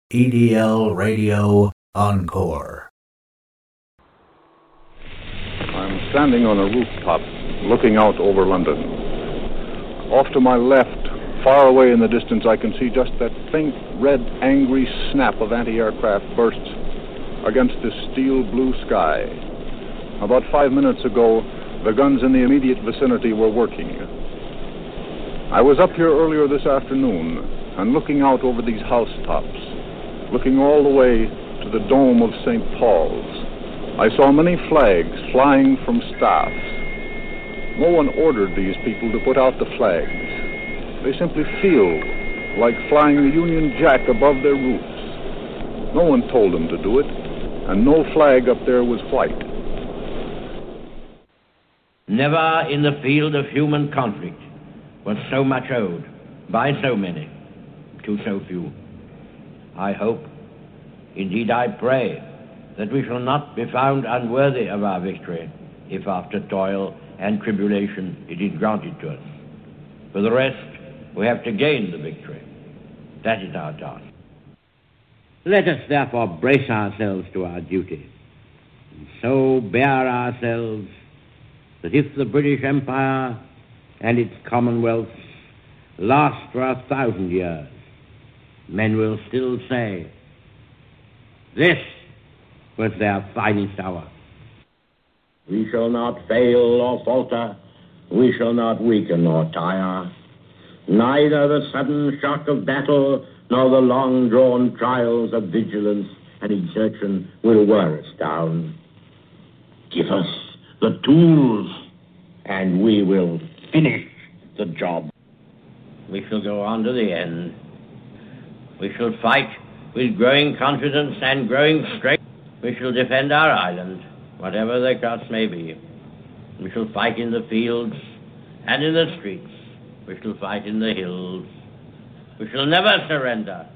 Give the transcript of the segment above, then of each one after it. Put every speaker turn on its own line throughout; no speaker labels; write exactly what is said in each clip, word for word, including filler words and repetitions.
E D L Radio Encore.
I'm standing on a rooftop looking out over London. Off to my left, far away in the distance, I can see just that faint, red, angry snap of anti-aircraft bursts against this steel blue sky. About five minutes ago, the guns in the immediate vicinity were working. I was up here earlier this afternoon and looking out over these housetops, looking all the way to the dome of Saint Paul's. I saw many flags flying from staffs. No one ordered these people to put out the flags. They simply feel like flying the Union Jack above their roofs. No one told them to do it, and no flag up there was white.
Never in the field of human conflict was so much owed by so many to so few. I hope, indeed I pray, that we shall not be found unworthy of our victory if after toil and tribulation it is granted to us. For the rest, we have to gain the victory. That is our task. Let us therefore brace ourselves to our duty, and so bear ourselves that if the British Empire and its commonwealths last for a thousand years, men will still say, this was their finest hour.
We shall not fail or falter. We shall not weaken or tire. Neither the sudden shock of battle nor the long-drawn trials of vigilance and exertion will wear us down. Give us the tools, and we will finish the job.
We shall go on to the end. We shall fight with growing confidence and growing strength. We shall defend our island, whatever the cost may be. We shall fight in the fields and in the streets. We shall fight in the hills. We shall never surrender.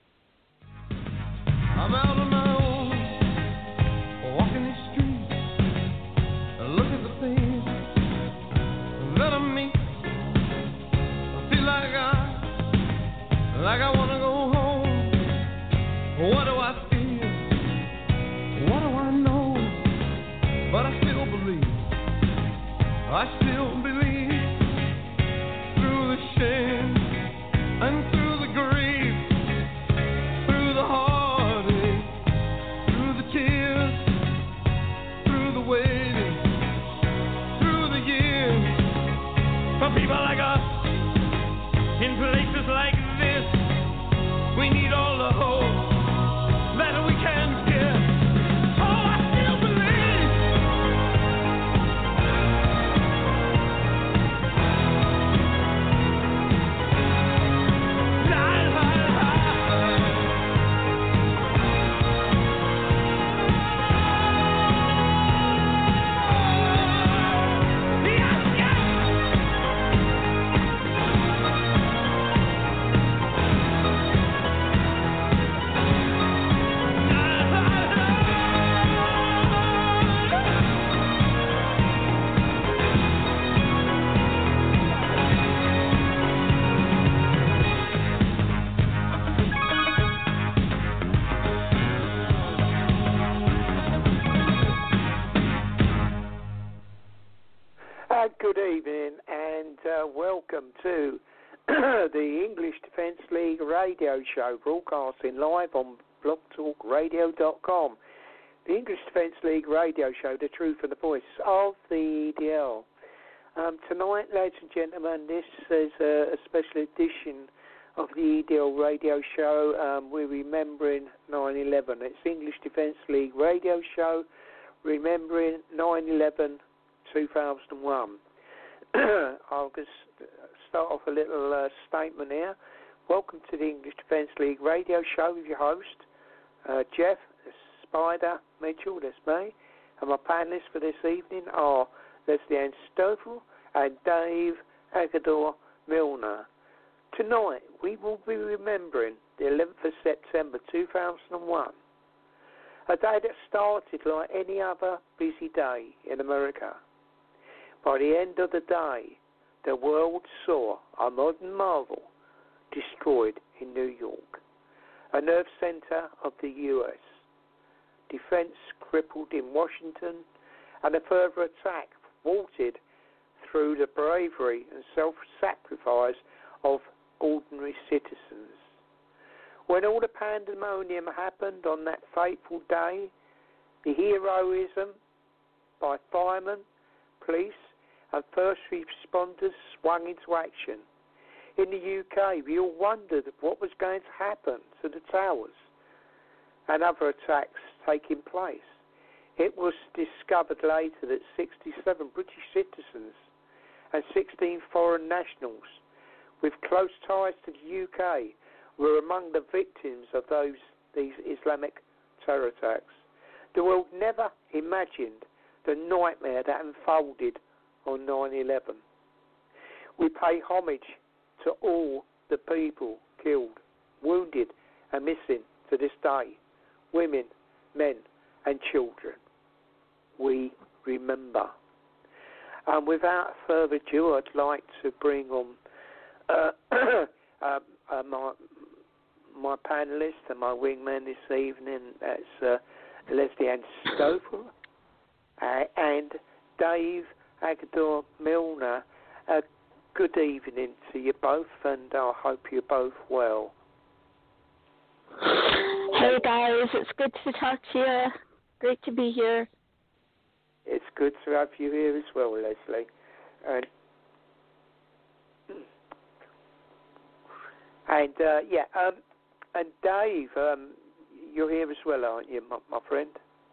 I'm out on my own, walking the streets, and look at the things that I meet. I feel like I, like I want to go home. What do I feel? What do I know? But I still believe. I still believe through the shame and through the grief, through the heartache, through the tears, through the waiting, through the years. For people like us, in places like this, we need all the hope that we can get. Oh, I still believe.
Uh, good evening and uh, welcome to the English Defence League radio show, broadcasting live on blog talk radio dot com. The English Defence League radio show, the truth and the voice of the E D L. Um, tonight, ladies and gentlemen, this is a, a special edition of the E D L radio show. Um, we're remembering nine eleven. It's the English Defence League radio show, remembering nine eleven two thousand one. I'll just start off a little uh, statement here. Welcome to the English Defence League radio show with your host, uh, Jeff Spider Mitchell, that's me. And my panellists for this evening are Leslie Ann Stoffel and Dave Agador Milner. Tonight, we will be remembering the eleventh of September two thousand one, a day that started like any other busy day in America. By the end of the day, the world saw a modern marvel destroyed in New York. a nerve center of the U S. Defense crippled in Washington, and a further attack thwarted through the bravery and self-sacrifice of ordinary citizens. When all the pandemonium happened on that fateful day, the heroism by firemen, police, and first responders swung into action. In the U K, we all wondered what was going to happen to the towers and other attacks taking place. It was discovered later that sixty-seven British citizens and sixteen foreign nationals with close ties to the U K were among the victims of those these Islamic terror attacks. The world never imagined the nightmare that unfolded on nine eleven. We pay homage to all the people killed, wounded and missing to this day, women, men and children. We remember. And without further ado, I'd like to bring on uh, uh, uh, my my panelist and my wingman this evening. That's uh, Leslie Ann Stover uh, and Dave Agador Milner. Uh, good evening to you both, and I hope you're both well.
Hey guys, it's good to talk to you. Great to be here.
It's good to have you here as well, Leslie. And and uh, yeah, um, and Dave, um, you're here as well, aren't you, my, my friend?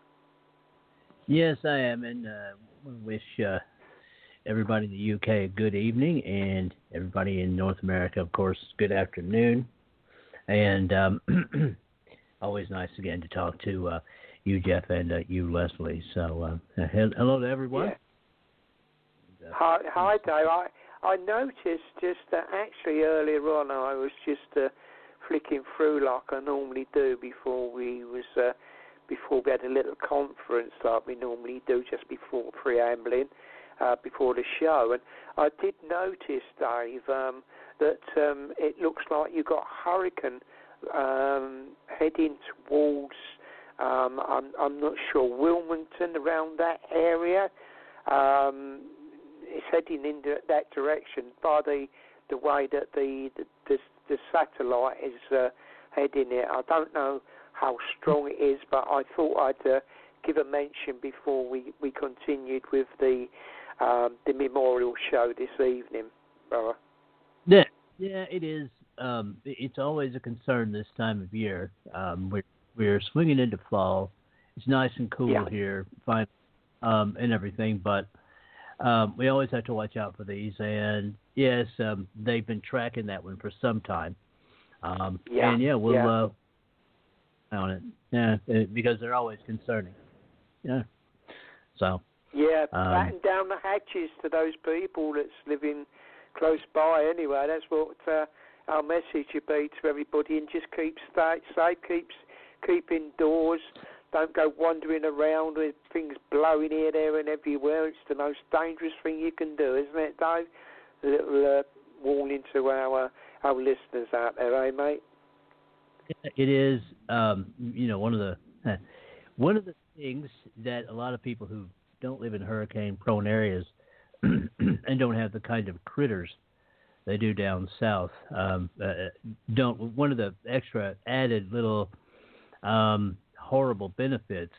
Yes, I am, and uh, we wish uh, everybody in the U K a good evening, and everybody in North America, of course, good afternoon. And um, always nice again to talk to uh, you, Jeff, and uh, you, Leslie. So uh, hello to everyone.
Yeah. Hi, hi, Dave. I, I noticed just that actually earlier on I was just uh, flicking through like I normally do before we was uh, before we had a little conference like we normally do just before preambling uh, before the show, and I did notice, Dave, um, that um, it looks like you got a hurricane um, heading towards. Um, I'm, I'm not sure, Wilmington, around that area. Um, it's heading in that direction by the the way that the the, the, the satellite is uh, heading it. I don't know how strong it is, but I thought I'd uh, give a mention before we, we continued with the um, the memorial show this evening, brother.
Yeah, yeah, it is. Um, it's always a concern this time of year. Um, we're We're swinging into fall. It's nice and cool
yeah.
here, fine, um, and everything. But um, we always have to watch out for these. And yes, um, they've been tracking that one for some time. Um,
yeah.
And yeah, we'll
yeah.
Uh, on it. Yeah, it, because they're always concerning. Yeah. So.
Yeah,
um,
batten down the hatches to those people that's living close by. Anyway, that's what uh, our message would be to everybody, and just keep stay safe, keep keep indoors. Don't go wandering around with things blowing here, there, and everywhere. It's the most dangerous thing you can do, isn't it, Dave? A little uh, warning to our our listeners out there, eh, mate?
It is, um, you know, one of the one of the things that a lot of people who don't live in hurricane-prone areas and don't have the kind of critters they do down south um, uh, don't. One of the extra added little um, horrible benefits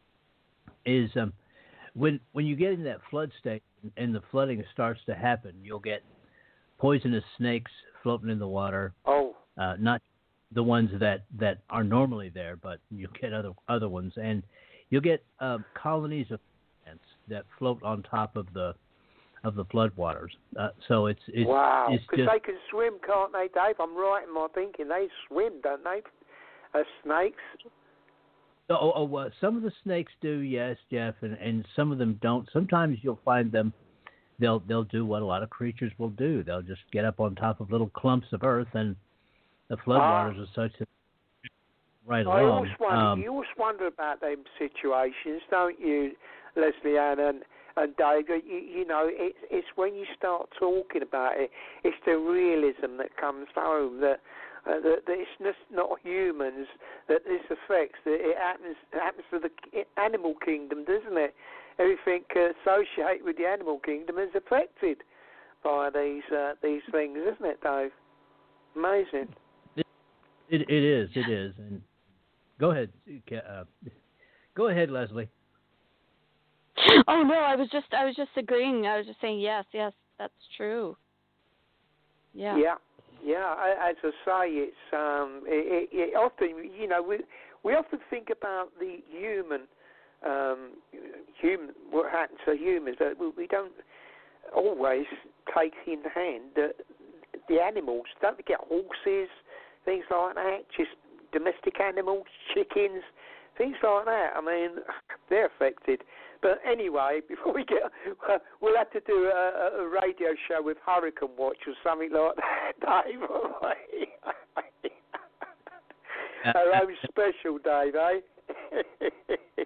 is um, when when you get in that flood state and the flooding starts to happen, you'll get poisonous snakes floating in the water.
Oh,
uh, not the ones that, that are normally there, but you'll get other other ones, and you'll get uh, colonies of ants that float on top of the of the floodwaters. Uh, so it's it's
wow,
it's
because
just,
they can swim, can't they, Dave? I'm right in my thinking. They swim, don't they? Uh, snakes.
Oh, oh uh, some of the snakes do, yes, Jeff, and, and some of them don't. Sometimes you'll find them. They'll they'll do what a lot of creatures will do. They'll just get up on top of little clumps of earth, and the floodwaters ah. are such that right
I
along.
always wonder,
um,
you always wonder about them situations, don't you, Leslie Ann and, and Dave? You, you know, it's it's when you start talking about it, it's the realism that comes home that uh, that, that it's just not humans that this affects. That it happens happens to the ki- animal kingdom, doesn't it? Everything uh, associated with the animal kingdom is affected by these uh, these things, isn't it, Dave? Amazing.
It, it, it is. It is. And go ahead. Uh, go ahead, Leslie.
Oh no, I was just I was just agreeing. I was just saying yes, yes, that's true. Yeah.
Yeah, yeah. I- As I say, it's um, it, it, it often, you know, we we often think about the human, um, human, what happens to humans, but we, we don't always take in hand the the animals. Don't forget horses, things like that. Just domestic animals, chickens, things like that. I mean, they're affected. But anyway, before we get, uh, we'll have to do a, a radio show with Hurricane Watch or something like that, Dave. Our own special, Dave, eh?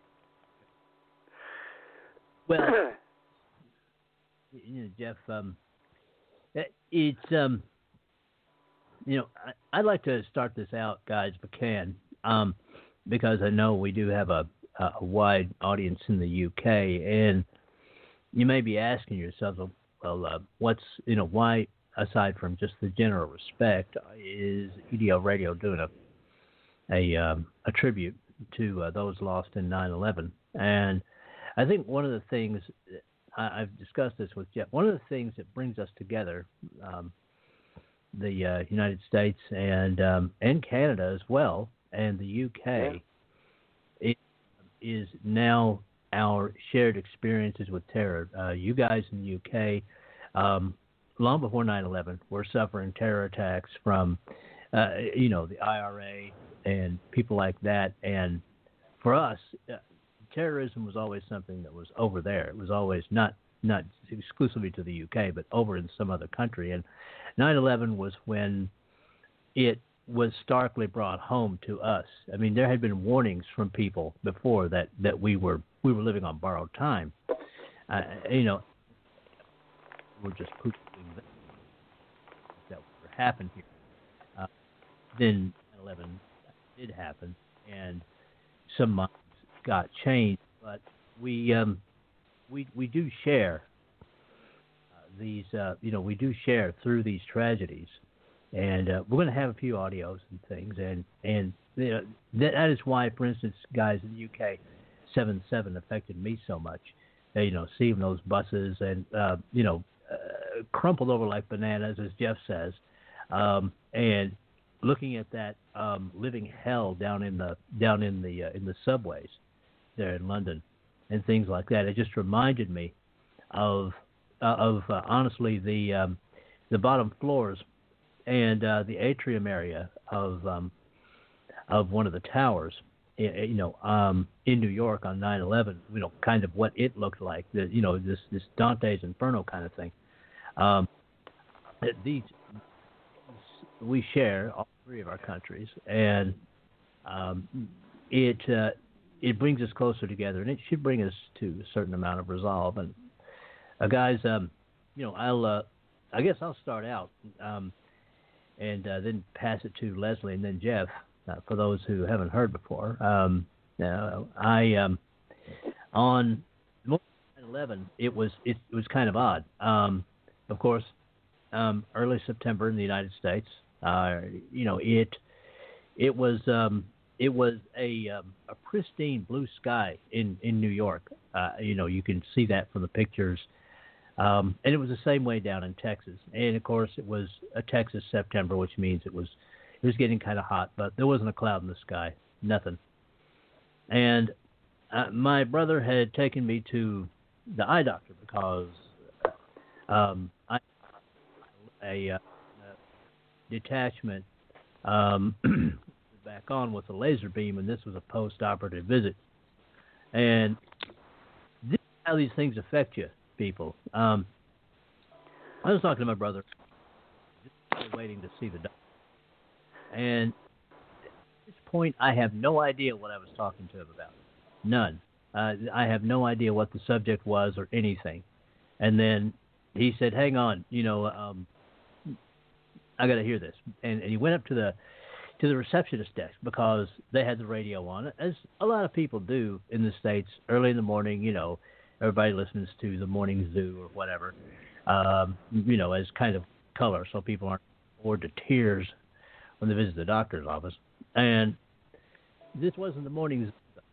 Well, you know, Jeff, um, it's um, you know, I, I'd like to start this out, guys, if I can, um, because I know we do have a. a wide audience in the U K, and you may be asking yourself, well, uh, what's, you know, why, aside from just the general respect, is E D L Radio doing a a, um, a tribute to uh, those lost in nine eleven? And I think one of the things, I, I've discussed this with Jeff, one of the things that brings us together, um, the uh, United States and um, and Canada as well, and the U K, yeah. it, is now our shared experiences with terror. Uh, you guys in the U K, um, long before nine eleven, were suffering terror attacks from, uh, you know, the I R A and people like that. And for us, uh, terrorism was always something that was over there. It was always not not exclusively to the U K, but over in some other country. And nine eleven was when it was starkly brought home to us. I mean, there had been warnings from people before that, that we were we were living on borrowed time. Uh, you know, we're just pooping that, that would happen here. Uh, then nine eleven did happen, and some minds got changed. But we um, we we do share uh, these. Uh, you know, we do share through these tragedies. And uh, we're going to have a few audios and things, and and you know, that, that is why, for instance, guys in the U K, seven seven affected me so much. Uh, you know, seeing those buses and uh, you know uh, crumpled over like bananas, as Jeff says, um, and looking at that um, living hell down in the down in the uh, in the subways there in London, and things like that. It just reminded me of uh, of uh, honestly the um, the bottom floors and uh, the atrium area of um, of one of the towers, you know, um, in New York on nine eleven. You know, kind of what it looked like. The, you know, this this Dante's Inferno kind of thing. Um, these we share all three of our countries, and um, it uh, it brings us closer together, and it should bring us to a certain amount of resolve. And uh, guys, um, you know, I'll uh, I guess I'll start out. Um, and uh, then pass it to Leslie and then Jeff, uh, for those who haven't heard before. Um, uh, I um, on nine eleven, it was it, it was kind of odd. Um, of course, um, early September in the United States, uh, you know, it it was um, it was a um, a pristine blue sky in in New York. Uh, you know, you can see that from the pictures. Um, and it was the same way down in Texas. And, of course, it was a Texas September, which means it was it was getting kind of hot. But there wasn't a cloud in the sky, nothing. And uh, my brother had taken me to the eye doctor because um, I a, uh, a detachment um, back on with a laser beam, and this was a post-operative visit. And this is how these things affect you. People. Um, I was talking to my brother, just waiting to see the doctor. And at this point, I have no idea what I was talking to him about. None. Uh, I have no idea what the subject was or anything. And then he said, hang on, you know, um, I got to hear this. And, and he went up to the to the receptionist desk because they had the radio on, as a lot of people do in the States early in the morning. You know, everybody listens to the morning zoo or whatever, um, you know, as kind of color, so people aren't bored to tears when they visit the doctor's office. And this wasn't the morning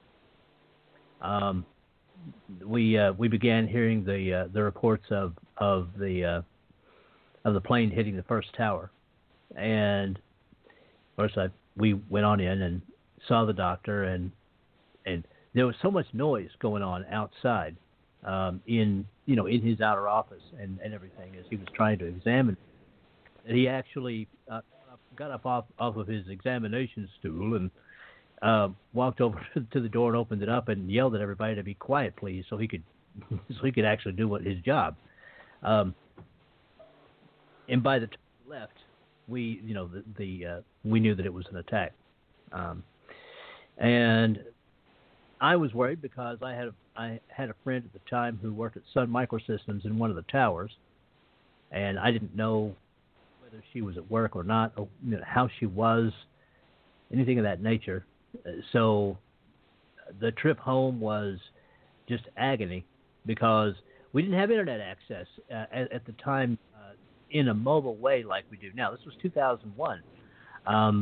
zoo. Um, we uh, we began hearing the uh, the reports of of the uh, of the plane hitting the first tower, and of course I, we went on in and saw the doctor, and and there was so much noise going on outside um, in you know in his outer office and, and everything as he was trying to examine that he actually uh, got up off, off of his examination stool and Uh, walked over to the door and opened it up and yelled at everybody to be quiet, please, so he could so he could actually do what his job. Um, and by the time we left, we you know the, the uh, we knew that it was an attack, um, and I was worried because I had a, I had a friend at the time who worked at Sun Microsystems in one of the towers, and I didn't know whether she was at work or not, or you know, how she was, anything of that nature. So the trip home was just agony because we didn't have internet access uh, at, at the time uh, in a mobile way like we do now. This was two thousand one. Um,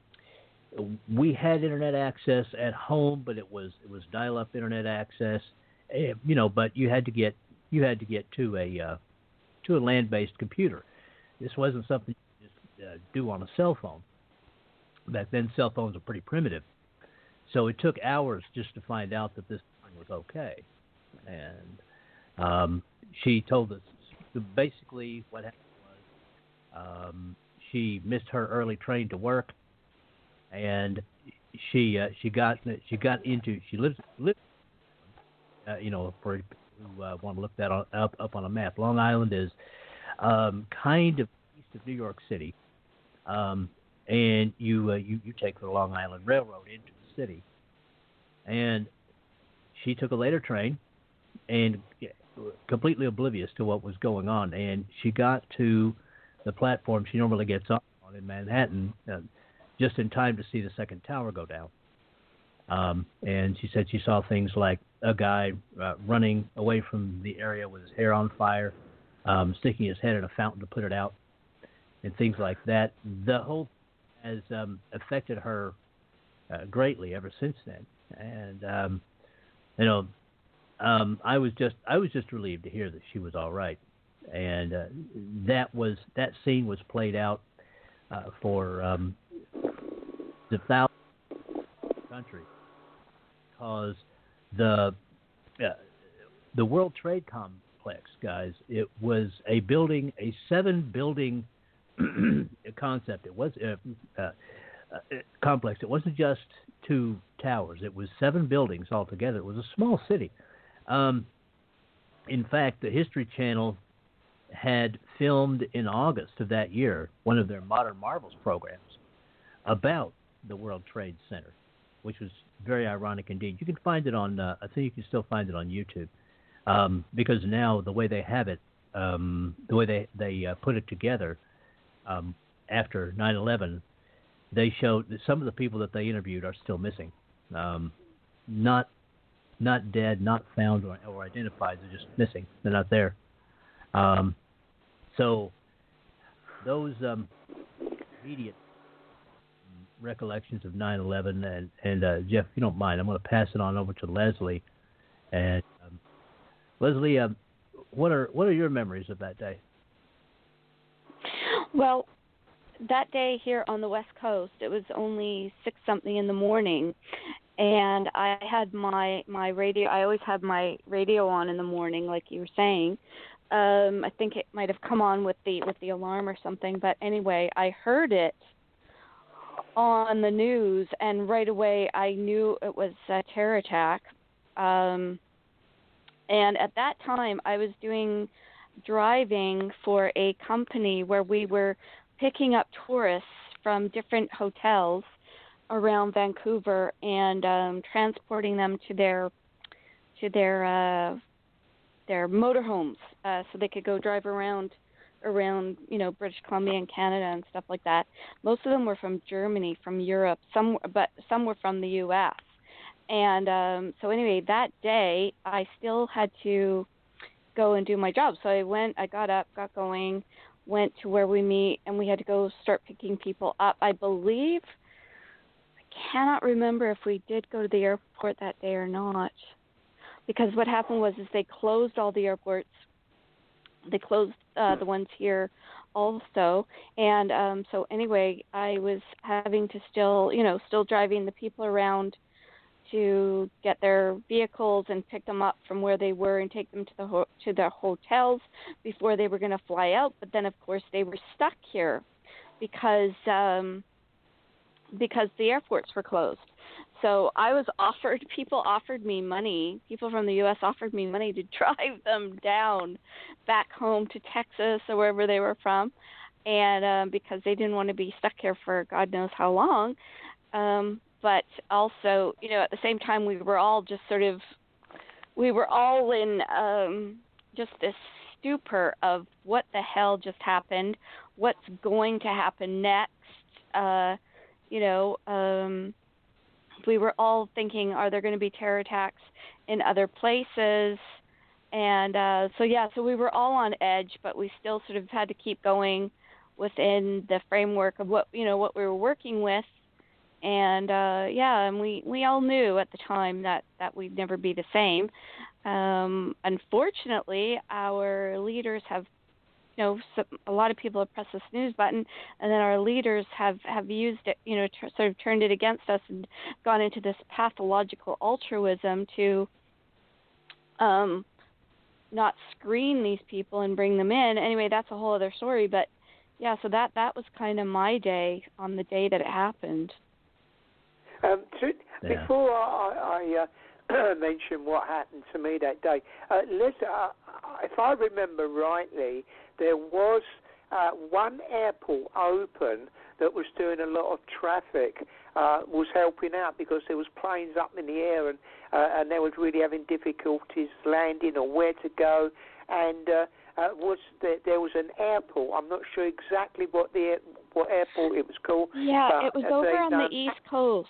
we had internet access at home, but it was it was dial-up internet access, uh, you know. But you had to get you had to get to a uh, to a land-based computer. This wasn't something you could just uh, do on a cell phone. Back then, cell phones were pretty primitive. So it took hours just to find out that this thing was okay. And um, she told us basically what happened was um, she missed her early train to work, and she uh, she got she got into she lives lived uh, you know for who uh, want to look that on, up up on a map. Long Island is um, kind of east of New York City. Um, And you, uh, you you take the Long Island Railroad into the city, and she took a later train, and completely oblivious to what was going on, and she got to the platform she normally gets on in Manhattan, uh, just in time to see the second tower go down. Um, and she said she saw things like a guy uh, running away from the area with his hair on fire, um, sticking his head in a fountain to put it out, and things like that. The whole has um, affected her uh, greatly ever since then, and um, you know, um, I was just I was just relieved to hear that she was all right, and uh, that was that scene was played out uh, for um, the thousands of country because the uh, the World Trade Complex, guys, it was a building, a seven building. concept. It was a uh, uh, uh, complex. It wasn't just two towers. It was seven buildings altogether. It was a small city. Um, in fact, the History Channel had filmed in August of that year one of their Modern Marvels programs about the World Trade Center, which was very ironic indeed. You can find it on. Uh, I think you can still find it on YouTube um, because now the way they have it, um, the way they they uh, put it together. Um, after nine eleven, they showed that some of the people that they interviewed are still missing, um, not not dead, not found or, or identified. They're just missing. They're not there. Um, so those um, immediate recollections of nine eleven, and, and uh, Jeff, if you don't mind, I'm going to pass it on over to Leslie. And um, Leslie, um, what are what are your memories of that day?
Well, that day here on the West Coast, it was only six something in the morning, and I had my my radio. I always have my radio on in the morning, like you were saying. Um, I think it might have come on with the with the alarm or something, but anyway, I heard it on the news, and right away I knew it was a terror attack. Um, and at that time, I was doing driving for a company where we were picking up tourists from different hotels around Vancouver and um, transporting them to their to their uh, their motorhomes uh, so they could go drive around around, you know, British Columbia and Canada and stuff like that. Most of them were from Germany, from Europe, some, but some were from the U S. And um, so anyway, that day I still had to go and do my job. So I went, I got up, got going, went to where we meet, and we had to go start picking people up. I believe, I cannot remember if we did go to the airport that day or not, because what happened was is they closed all the airports. They closed uh, the ones here also, and um, so anyway, I was having to still, you know, still driving the people around to get their vehicles and pick them up from where they were and take them to the ho- to their hotels before they were going to fly out. But then, of course, they were stuck here because um, because the airports were closed. So I was offered, people offered me money, people from the U S offered me money to drive them down back home to Texas or wherever they were from, and um, because they didn't want to be stuck here for God knows how long. Um, but also, you know, at the same time, we were all just sort of, we were all in um, just this stupor of what the hell just happened, what's going to happen next, uh, you know, um, we were all thinking, are there going to be terror attacks in other places? And uh, so, yeah, so we were all on edge, but we still sort of had to keep going within the framework of what, you know, what we were working with. And, uh, yeah, and we, we all knew at the time that, that we'd never be the same. Um, unfortunately, our leaders have, you know, so a lot of people have pressed the snooze button, and then our leaders have, have used it, you know, t- sort of turned it against us and gone into this pathological altruism to um, not screen these people and bring them in. Anyway, that's a whole other story. But, yeah, so that, that was kind of my day on the day that it happened.
Um, to,
Yeah.
Before I, I uh, mention what happened to me that day, uh, listen, uh, if I remember rightly, there was uh, one airport open that was doing a lot of traffic, uh, was helping out because there was planes up in the air and uh, and they were really having difficulties landing or where to go. And uh, uh, was there, there was an airport. I'm not sure exactly what the what airport it was called.
Yeah, it was
uh,
over
they
on
done,
the East Coast.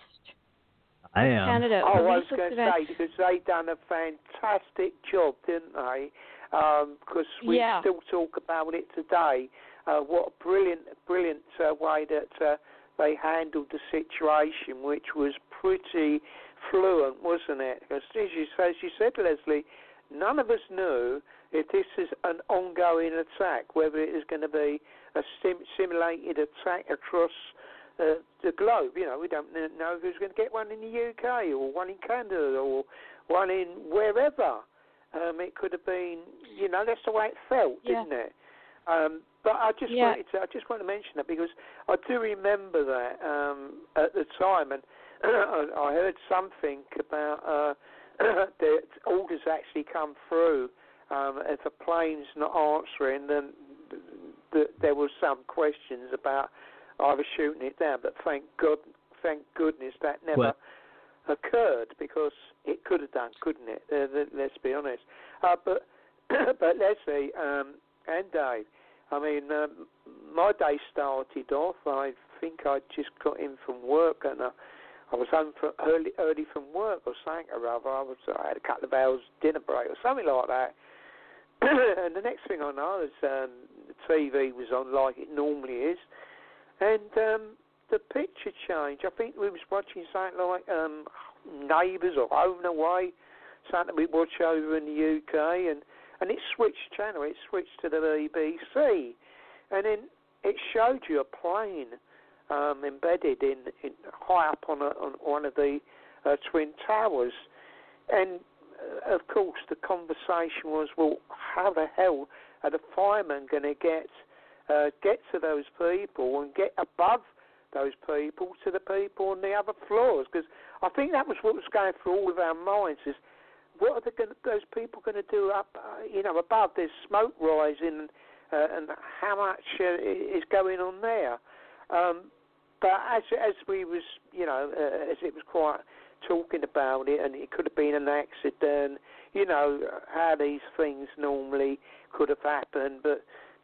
I am.
Canada.
Oh, I was
Elizabeth
going to
event.
say, because they done a fantastic job, didn't they? Um, because we
Yeah.
still talk about it today. Uh, what a brilliant, brilliant uh, way that uh, they handled the situation, which was pretty fluent, wasn't it? Because as you, as you said, Leslie, none of us knew if this is an ongoing attack, whether it is going to be a sim- simulated attack across Uh, the globe. You know, we don't know who's going to get one in the U K or one in Canada or one in wherever. Um, it could have been, you know, that's the way it felt,
Yeah.
didn't it? Um, but I just
Yeah.
wanted to, I just want to mention that because I do remember that um, at the time, and I heard something about uh, the orders actually come through. Um, if a plane's not answering, then th- th- there was some questions about either shooting it down, but thank God, thank goodness that never
What?
occurred because it could have done, couldn't it? Uh, let's be honest. Uh, but but Leslie um, and Dave, I mean, um, my day started off. I think I just got in from work and I, I was home for early early from work or something or other. I was I had a couple of hours dinner break or something like that. And the next thing I know is um, the T V was on like it normally is. And um, the picture changed. I think we was watching something like um, Neighbours or Home and Away, something we watch over in the U K, and, and it switched channel. It switched to the B B C, and then it showed you a plane um, embedded in, in high up on, a, on one of the uh, twin towers. And uh, of course, the conversation was, well, how the hell are the firemen going to get Uh, get to those people and get above those people to the people on the other floors? Because I think that was what was going through all of our minds is, what are the, those people going to do up, uh, you know, above? There's smoke rising, uh, and how much uh, is going on there? Um, but as as we was, you know, uh, as it was quite talking about it, and it could have been an accident, you know, how these things normally could have happened, but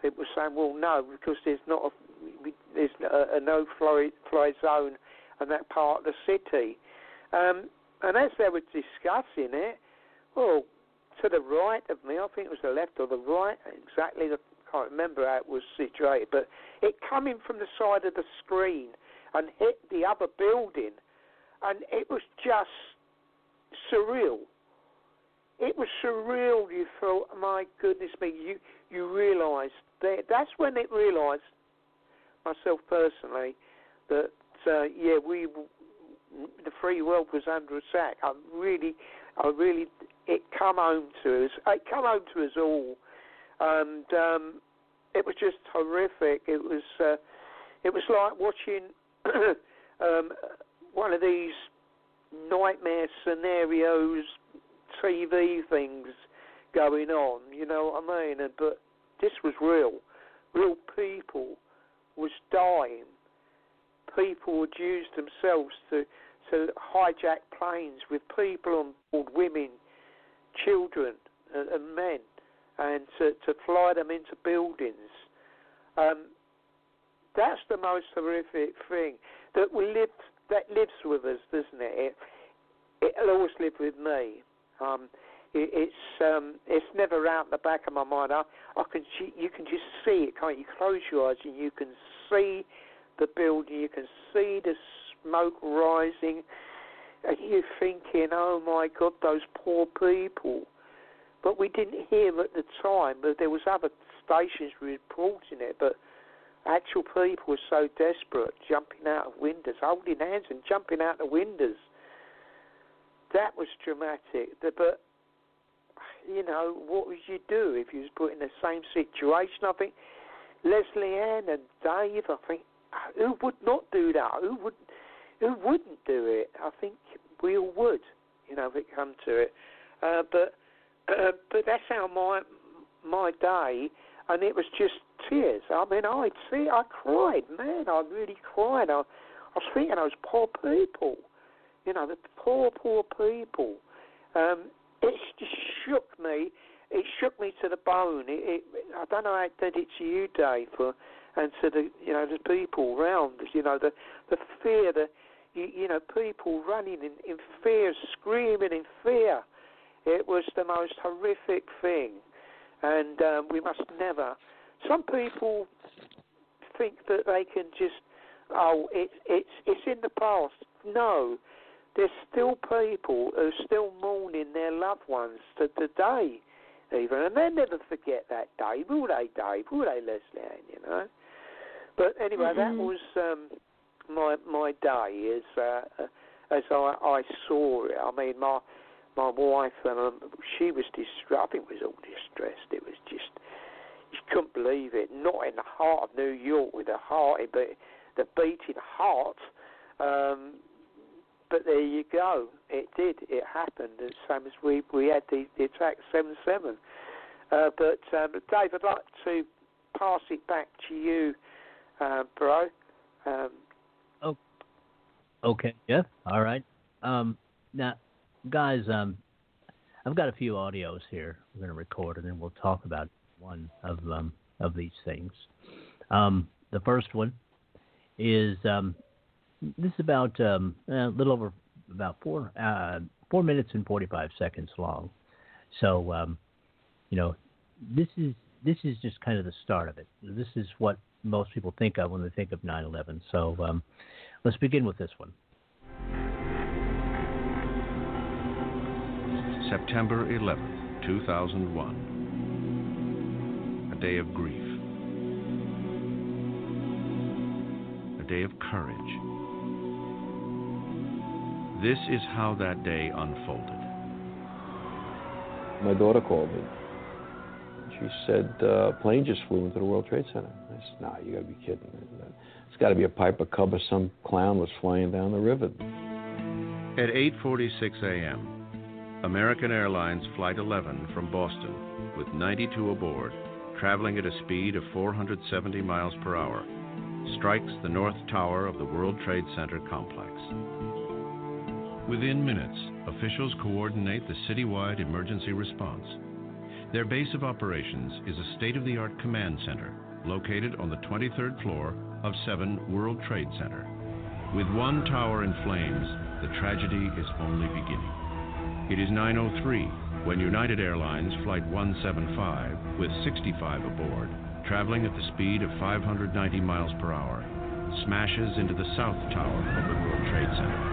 people were saying, well, no, because there's not a, there's a, a no-fly fly zone in that part of the city. Um, and as they were discussing it, well, to the right of me, I think it was the left or the right, exactly, I can't remember how it was situated, but it coming from the side of the screen and hit the other building, and it was just surreal. It was surreal. You thought, my goodness me, you, you realised, that, that's when it realised, myself personally, that, uh, yeah, we, the free world was under attack. I really, I really, it come home to us. It come home to us all, and um, it was just horrific. It was, uh, it was like watching um, one of these nightmare scenarios, T V things going on. You know what I mean? And, but this was real. Real people was dying. People would use themselves to, to hijack planes with people on board, women, children, and, and men, and to, to fly them into buildings. Um, that's the most horrific thing that we live, that lives with us, doesn't it? it it'll always live with me. Um, it, it's um, it's never out the back of my mind. I, I can you can just see it, can't you? You close your eyes and you can see the building, you can see the smoke rising, and you're thinking, oh my God, those poor people. But we didn't hear at the time, but there was other stations reporting it, but actual people were so desperate, jumping out of windows, holding hands and jumping out of windows. That was dramatic. But, you know, what would you do if you was put in the same situation? I think Leslie Ann and Dave, I think, who would not do that? Who would, who wouldn't do it? I think we all would, you know, if it come to it. Uh, but uh, but that's how my my day, and it was just tears. I mean, I'd see, I cried, man, I really cried. I, I was thinking those poor people, you know, the poor, poor people. Um, it just shook me. It shook me to the bone. It, it, I don't know how it did it to you, Dave, for, and to the, you know, the people around us. You know, the the fear, the you, you know, people running in, in fear, screaming in fear. It was the most horrific thing, and um, we must never. Some people think that they can just, oh, it, it's it's in the past. No, there's still people who are still mourning their loved ones to today, even, and they'll never forget that day, will they, Dave? Will they, Leslie Ann, you know? But anyway, mm-hmm. that was um, my my day as uh, as I, I saw it. I mean, my my wife, um, she was distressed. I think was all distressed. It was just, you couldn't believe it. Not in the heart of New York with a heart, but the beating heart. Um, but there you go. It did. It happened. The same as we we had the, the attack seven seven. Uh, but um, Dave, I'd like to pass it back to you, uh, bro. Um,
oh. Okay. Yeah. All right. Um, now, guys, um, I've got a few audios here we're going to record, and then we'll talk about one of um, of these things. Um, the first one is um, this is about um, a little over about four uh, four minutes and forty-five seconds long. So, um, you know, this is this is just kind of the start of it. This is what most people think of when they think of nine eleven. So, um, let's begin with this one.
September eleventh, two thousand one. A day of grief. A day of courage. This is how that day unfolded.
My daughter called me. She said, uh, a plane just flew into the World Trade Center. I said, nah, you gotta be kidding. It's gotta be a Piper Cub or some clown was flying down the river.
At eight forty-six a.m., American Airlines Flight eleven from Boston, with ninety-two aboard, traveling at a speed of four hundred seventy miles per hour, strikes the North Tower of the World Trade Center complex. Within minutes, officials coordinate the citywide emergency response. Their base of operations is a state-of-the-art command center located on the twenty-third floor of seven World Trade Center. With one tower in flames, the tragedy is only beginning. It is nine oh three when United Airlines Flight one seventy-five, with sixty-five aboard, traveling at the speed of five hundred ninety miles per hour, smashes into the south tower of the World Trade Center.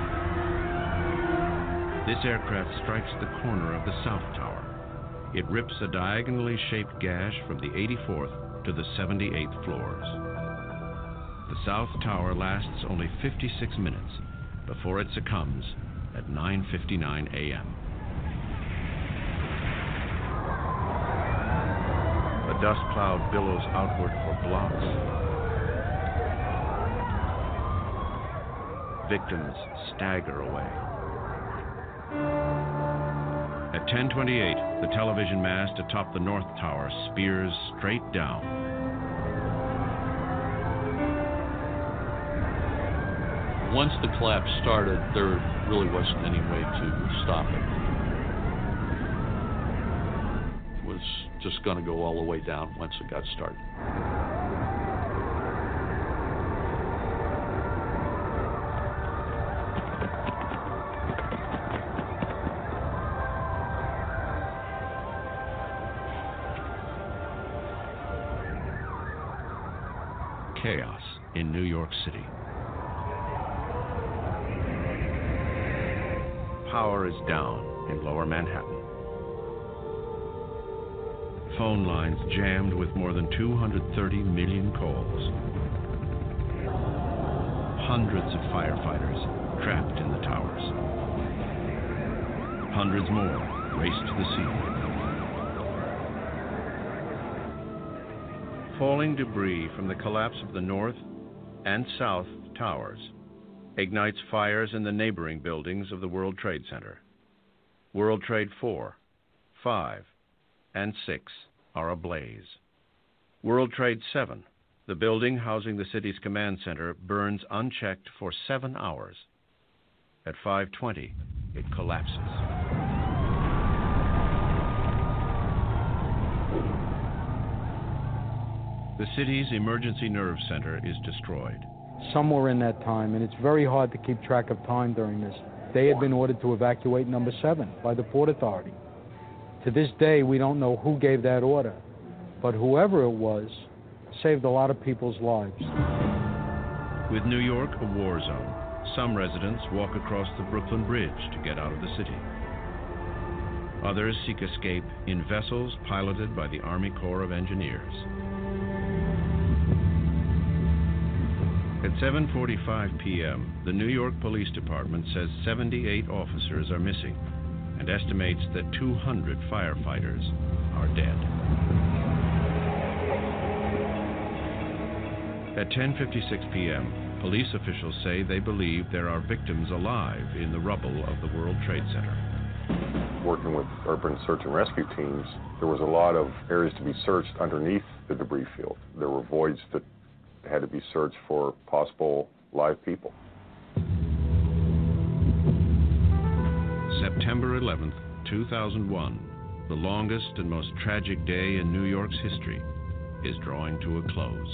This aircraft strikes the corner of the south tower. It rips a diagonally shaped gash from the eighty-fourth to the seventy-eighth floors. The south tower lasts only fifty-six minutes before it succumbs at nine fifty-nine a.m. The dust cloud billows outward for blocks. Victims stagger away. At ten twenty-eight, the television mast atop the north tower spears straight down.
Once the collapse started, there really wasn't any way to stop it. It was just going to go all the way down once it got started.
Chaos in New York City. Power is down in Lower Manhattan. Phone lines jammed with more than two hundred thirty million calls. Hundreds of firefighters trapped in the towers. Hundreds more race to the scene. Falling debris from the collapse of the north and south towers ignites fires in the neighboring buildings of the World Trade Center. World Trade four, five, and six are ablaze. World Trade seven, the building housing the city's command center, burns unchecked for seven hours. At five twenty, it collapses. The city's emergency nerve center is destroyed.
Somewhere in that time, and it's very hard to keep track of time during this, they had been ordered to evacuate number seven by the Port Authority. To this day, we don't know who gave that order, but whoever it was saved a lot of people's lives.
With New York a war zone, some residents walk across the Brooklyn Bridge to get out of the city. Others seek escape in vessels piloted by the Army Corps of Engineers. At seven forty-five p.m., the New York Police Department says seventy-eight officers are missing and estimates that two hundred firefighters are dead. At ten fifty-six p.m., police officials say they believe there are victims alive in the rubble of the World Trade Center.
Working with urban search and rescue teams, there was a lot of areas to be searched underneath the debris field. There were voids that had to be searched for possible live people.
September eleventh, two thousand one, the longest and most tragic day in New York's history, is drawing to a close.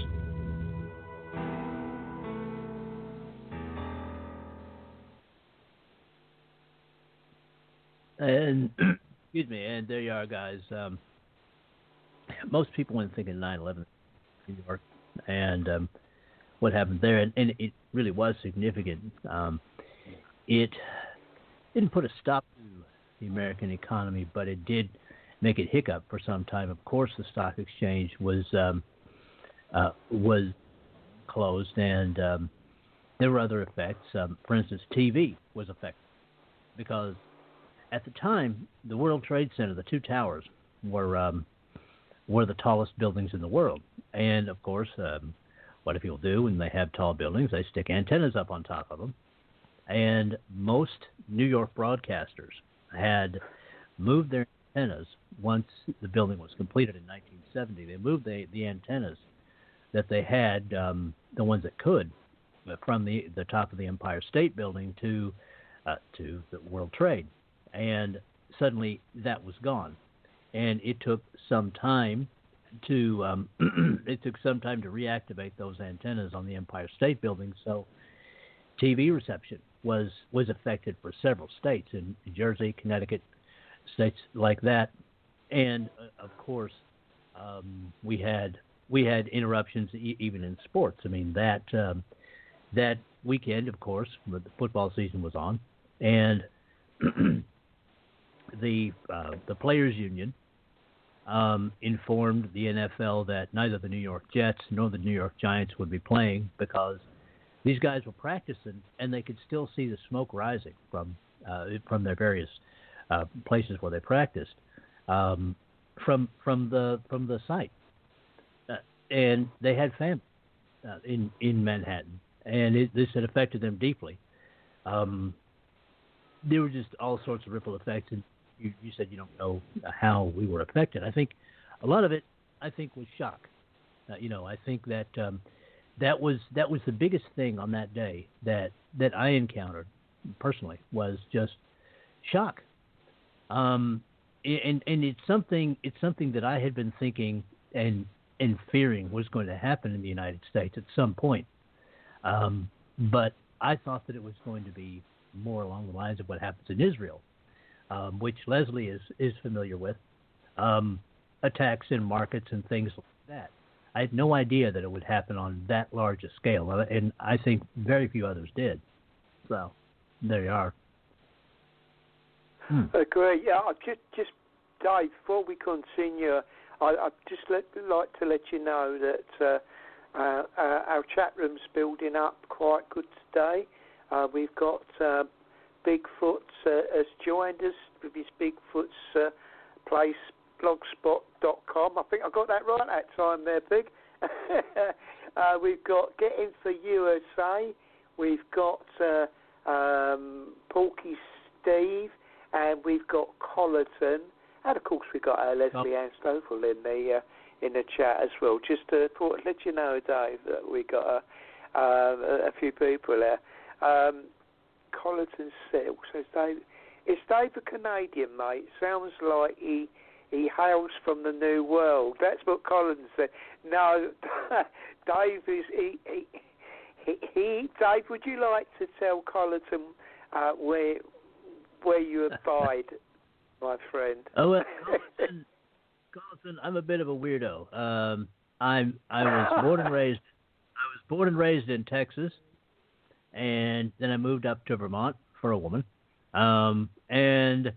And, excuse me, and there you are, guys. Um, most people, when thinking nine eleven New York, and um, what happened there, and, and it really was significant. Um, it didn't put a stop to the American economy, but it did make it hiccup for some time. Of course, the stock exchange was um, uh, was closed, and um, there were other effects. Um, for instance, T V was affected because at the time, the World Trade Center, the two towers, were um, were the tallest buildings in the world. And, of course, um, what do people do when they have tall buildings? They stick antennas up on top of them. And most New York broadcasters had moved their antennas once the building was completed in nineteen seventy. They moved the, the antennas that they had, um, the ones that could, from the, the top of the Empire State Building to uh, to the World Trade. And suddenly that was gone. and it took some time to um, it took some time to reactivate those antennas on the Empire State Building. So T V reception was was affected for several states in New Jersey, Connecticut, states like that, and uh, of course um, we had we had interruptions e- even in sports. I mean that um, that weekend, of course, the football season was on, and the uh, the players' union um, informed the N F L that neither the New York Jets nor the New York Giants would be playing because these guys were practicing and they could still see the smoke rising from uh, from their various uh, places where they practiced um, from from the from the site, uh, and they had family uh, in in Manhattan, and it, this had affected them deeply. Um, there were just all sorts of ripple effects, and you, you said you don't know how we were affected. I think a lot of it, I think, was shock. Uh, you know, I think that um, that was that was the biggest thing on that day that that I encountered personally was just shock. Um, and and it's something it's something that I had been thinking and and fearing was going to happen in the United States at some point. Um, but I thought that it was going to be more along the lines of what happens in Israel, um, which Leslie is, is familiar with, um, attacks in markets and things like that. I had no idea that it would happen on that large a scale, and I think very few others did. So, there you are. Hmm.
Agree. Yeah, I just, just Dave, before we continue, I, I just let, like to let you know that uh, uh, uh, our chat room's building up quite good today. Uh, we've got uh, Bigfoot uh, has joined us with his Bigfoot's uh, place, blogspot dot com. I think I got that right that time there, Big. uh, we've got Getting for U S A. We've got uh, um, Porky Steve, and we've got Collerton, and of course we've got uh, Leslie Ann Stoffel in the uh, in the chat as well. Just to uh, let you know, Dave, that we got uh, uh, a few people there. Um, Collerton said, says Dave, is Dave a Canadian, mate? Sounds like he he hails from the New World. That's what Collerton said. No, Dave is he, he, he, he. Dave, would you like to tell Collerton uh, where where you abide, my friend?
Oh, well, Collerton, Collerton, I'm a bit of a weirdo. Um, I'm I was born and raised. I was born and raised in Texas. And then I moved up to Vermont for a woman, um, and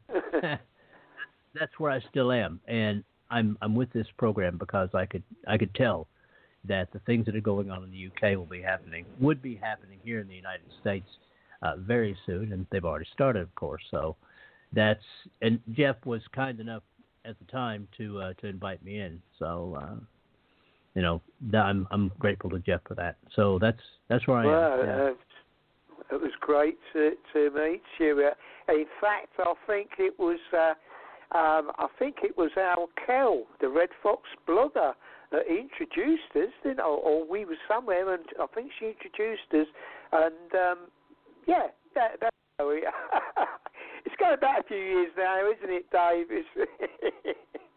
that's where I still am. And I'm I'm with this program because I could I could tell that the things that are going on in the U K will be happening would be happening here in the United States uh, very soon, and they've already started, of course. So that's and Jeff was kind enough at the time to uh, to invite me in. So uh, you know I'm I'm grateful to Jeff for that. So that's that's where I
well,
am. Yeah.
Uh, It was great to, to meet you. In fact, I think it was uh, um, I think it was Al Kell, the Red Fox blogger, that introduced us, didn't or, or we were somewhere, and I think she introduced us. And um, yeah, that, that's how we, it's going back a few years now, isn't it, Dave?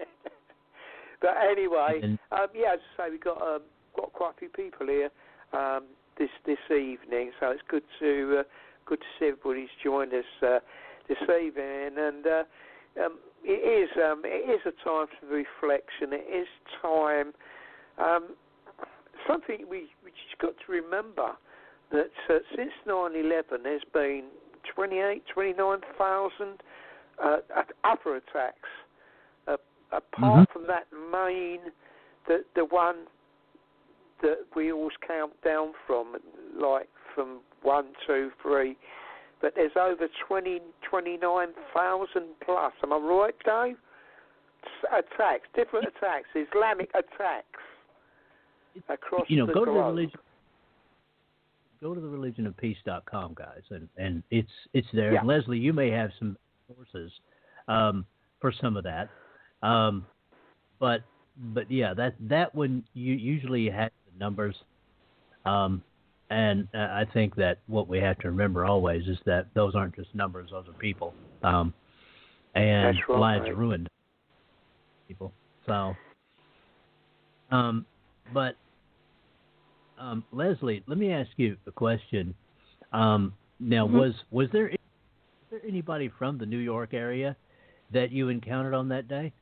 But anyway, um, yeah, as I say, we've got um, got quite a few people here. Um, This this evening, so it's good to uh, good to see everybody's joined us uh, this evening, and uh, um, it is um, it is a time for reflection. It is time um, something we we just got to remember that uh, since nine eleven there's been twenty-eight, twenty-nine thousand uh, other attacks. Uh, apart
mm-hmm.
from that main, the the one that we always count down from, like from one, two, three. But there's over twenty, twenty-nine thousand plus. Am I right, Dave? Attacks, different attacks, Islamic attacks across
you know,
the
go
globe.
to the religion. Go to the religion of peace dot com, guys, and, and it's it's there.
Yeah.
And Leslie, you may have some sources um, for some of that, um, but but yeah, that that one you usually has the numbers, um, and uh, I think that what we have to remember always is that those aren't just numbers; those are people, um, and
That's right,
lives
right.
are ruined. people. So, um, but um, Leslie, let me ask you a question. Um, now,
Mm-hmm.
was was there was there anybody from the New York area that you encountered on that day?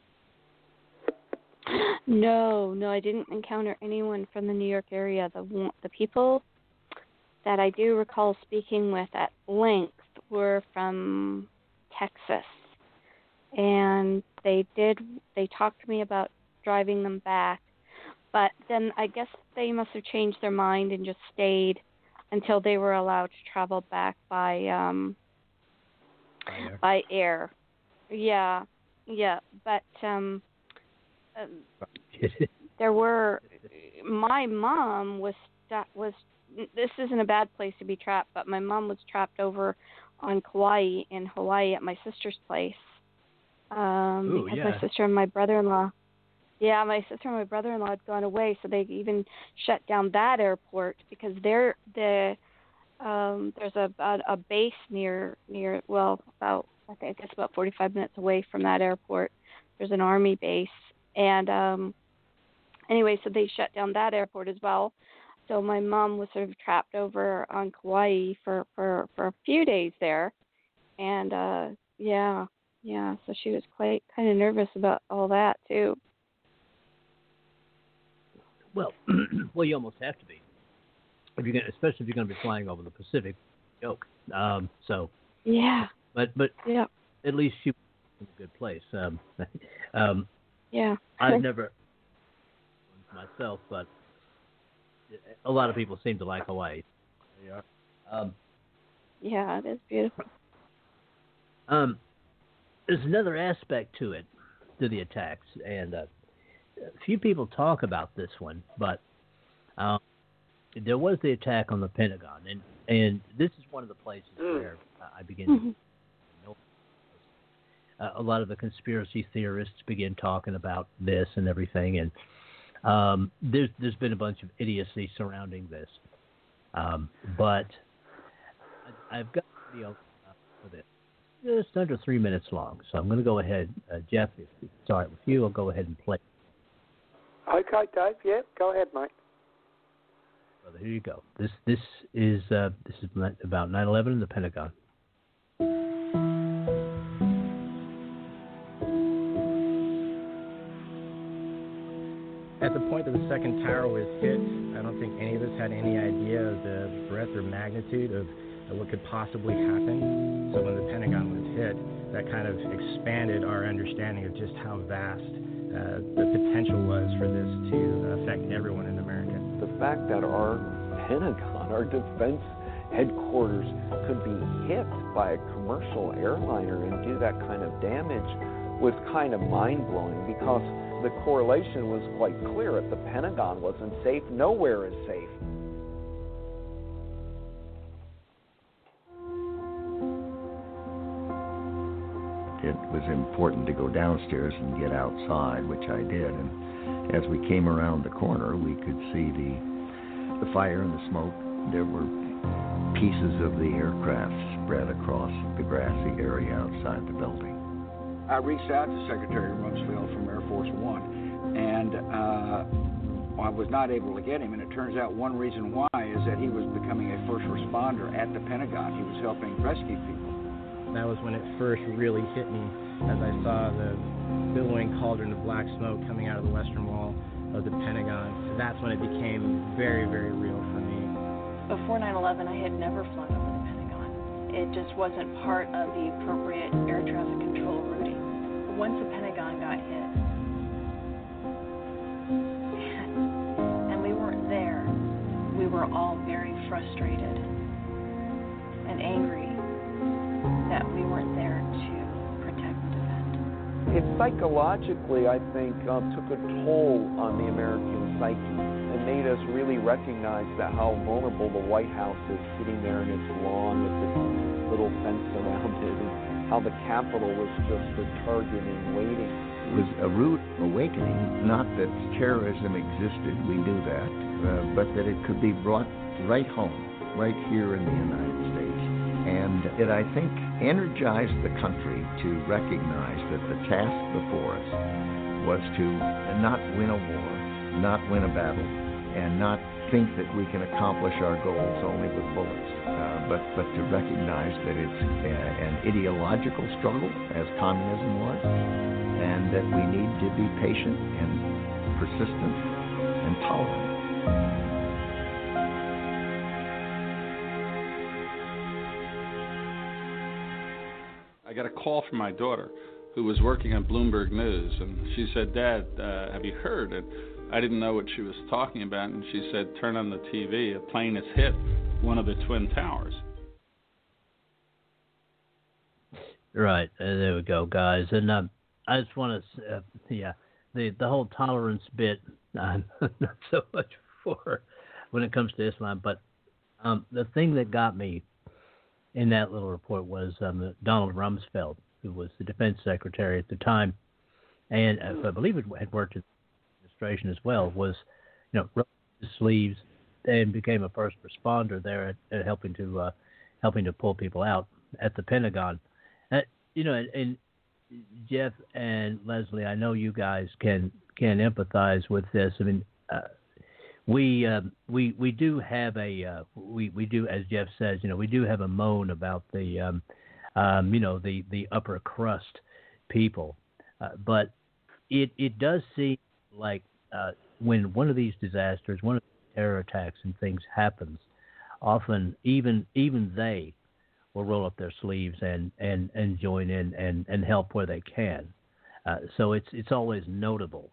No, no, I didn't encounter anyone from the New York area. The one- the people that I do recall speaking with at length were from Texas, and they did they talked to me about driving them back, but then I guess they must have changed their mind and just stayed until they were allowed to travel back by um
By air.
by air. Yeah, yeah, but um, um there were my mom was was this isn't a bad place to be trapped, but my mom was trapped over on Kauai in Hawaii at my sister's place. Um
Ooh,
because
yeah.
my sister and my brother-in-law Yeah, my sister and my brother-in-law had gone away, so they even shut down that airport because they're the um there's a, a a base near near well about I think it's about forty-five minutes away from that airport. There's an army base, and um anyway, so they shut down that airport as well. So my mom was sort of trapped over on Kauai for for for a few days there, and uh yeah, yeah. So she was quite kind of nervous about all that too.
Well, well, you almost have to be, if you're gonna, especially if you're going to be flying over the Pacific Oak. Um, so
Yeah.
But but
yeah,
at least you in a good place. Um, um,
yeah.
I've never myself, but a lot of people seem to like Hawaii.
Yeah.
Um,
Yeah, it is beautiful.
um, there's another aspect to it, to the attacks, and uh, a few people talk about this one, but um, there was the attack on the Pentagon, and, and this is one of the places where uh, I begin
Mm-hmm.
to uh, a lot of the conspiracy theorists begin talking about this and everything, and um, there's there's been a bunch of idiocy surrounding this, um, but I, I've got a video uh, for this. Just under three minutes long, so I'm going to go ahead, uh, Jeff. If it's all right with you, I'll go ahead and play.
Okay, Dave. Yeah, go ahead, mate.
Brother, here you go. This this is uh, this is about nine eleven in the Pentagon.
At the point that the second tower was hit, I don't think any of us had any idea of the breadth or magnitude of, of what could possibly happen. So when the Pentagon was hit, that kind of expanded our understanding of just how vast uh, the potential was for this to affect everyone in America.
The fact that our Pentagon, our defense headquarters, could be hit by a commercial airliner and do that kind of damage was kind of mind-blowing, because the correlation was quite clear. If the Pentagon wasn't safe, nowhere is safe.
It was important to go downstairs and get outside, which I did. And as we came around the corner, we could see the the fire and the smoke. There were pieces of the aircraft spread across the grassy area outside the building.
I reached out to Secretary Rumsfeld from Air Force One, and uh, I was not able to get him. And it turns out one reason why is that he was becoming a first responder at the Pentagon. He was helping rescue people.
That was when it first really hit me, as I saw the billowing cauldron of black smoke coming out of the western wall of the Pentagon. That's when it became very, very real for me.
Before nine eleven, I had never flown over the Pentagon. It just wasn't part of the appropriate air traffic control routing. Once the Pentagon got hit, and we weren't there, we were all very frustrated and angry that we weren't there to protect and defend.
It psychologically, I think, uh, took a toll on the American psyche and made us really recognize that how vulnerable the White House is, sitting there in its lawn with its little fence around it, and how the Capitol was just a target in waiting.
It was a rude awakening, not that terrorism existed, we knew that, uh, but that it could be brought right home, right here in the United States. And it, I think, energized the country to recognize that the task before us was to not win a war, not win a battle, and not think that we can accomplish our goals only with bullets, uh, but, but to recognize that it's a, an ideological struggle, as communism was, and that we need to be patient and persistent and tolerant.
I got a call from my daughter who was working on Bloomberg News, and she said, Dad, uh, have you heard? And I didn't know what she was talking about, and she said, turn on the T V, a plane has hit one of the Twin Towers.
Right, uh, there we go, guys. And um, I just want to, uh, yeah, the, the whole tolerance bit, I'm not so much for when it comes to Islam, but um, the thing that got me in that little report was um, Donald Rumsfeld, who was the defense secretary at the time, and uh, I believe it had worked in the administration as well, was, you know, rolled his sleeves and became a first responder there at, at helping to uh, helping to pull people out at the Pentagon. Uh, you know, and, and Jeff and Leslie, I know you guys can can empathize with this. I mean, uh, we um, we we do have a uh, we we do, as Jeff says, you know, we do have a moan about the um, um, you know the, the upper crust people, uh, but it it does seem like uh, when one of these disasters, one of these terror attacks and things happens, often even even they will roll up their sleeves and, and, and join in and, and help where they can. Uh, so it's it's always notable.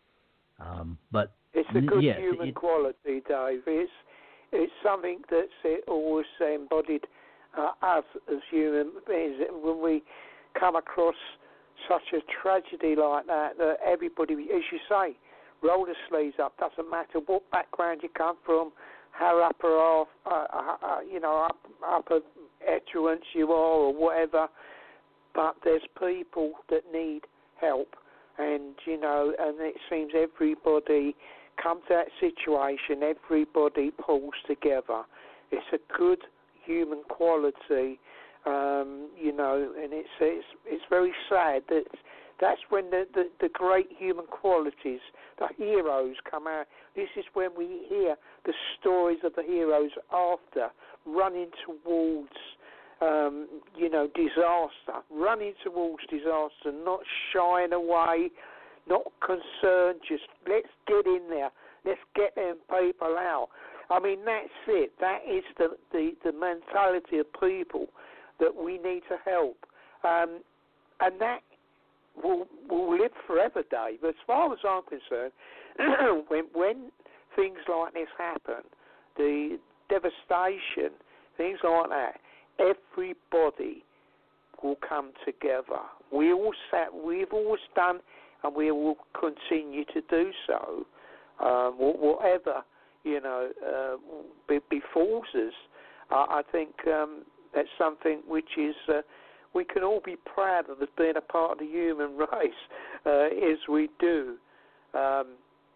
Um, but
it's a good
yes,
human
it,
quality, Dave. It's it's something that's uh, always embodied uh, us as human beings. When we come across such a tragedy like that, that everybody, as you say, roll the sleeves up. Doesn't matter what background you come from, how upper or uh, uh, you know up, upper echelons you are or whatever, but there's people that need help, and you know, and it seems everybody comes to that situation, everybody pulls together. It's a good human quality, um, you know, and it's it's it's very sad that that's when the, the, the great human qualities, the heroes, come out. This is when we hear the stories of the heroes after running towards, um, you know, disaster, running towards disaster, not shying away, not concerned, just let's get in there, let's get them people out. I mean, that's it. That is the, the, the mentality of people that we need to help. Um, and that will will live forever, Dave. As far as I'm concerned, when, when things like this happen, the devastation, things like that, everybody will come together. We all sat, we've always done, and we will continue to do so. Um, whatever, you know, uh, befalls us, uh, I think um, that's something which is uh, we can all be proud of as being a part of the human race, uh, as we do. Um,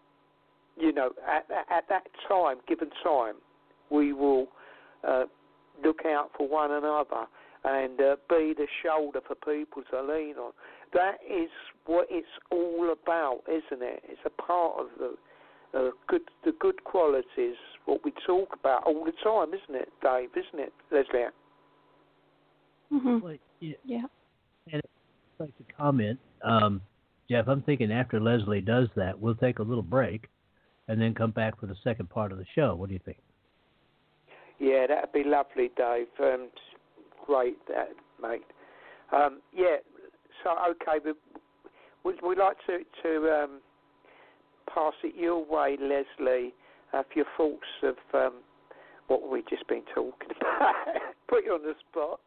you know, at, at that time, given time, we will uh, look out for one another and uh, be the shoulder for people to lean on. That is what it's all about, isn't it? It's a part of the uh, good, the good qualities, what we talk about all the time, isn't it, Dave? Isn't it, Leslie?
Mm-hmm.
Well, yeah.
yeah.
And I'd like to comment, um, Jeff, I'm thinking after Leslie does that, we'll take a little break and then come back for the second part of the show. What do you think?
Yeah, that'd be lovely, Dave. Um, great, that, mate. Um, yeah, so, okay, but would we like to, to um, pass it your way, Leslie, uh, for your thoughts of um, what we've just been talking about? Put you on the spot.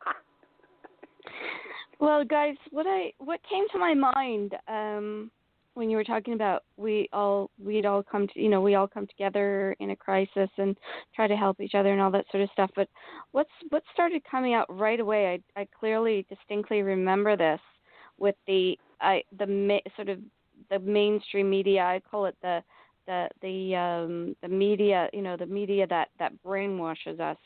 Well, guys, what I what came to my mind um, when you were talking about we all we'd all come to you know we all come together in a crisis and try to help each other and all that sort of stuff. But what's what started coming out right away? I I clearly distinctly remember this with the I the ma- sort of the mainstream media. I call it the the the um, the media. You know, the media that that brainwashes us.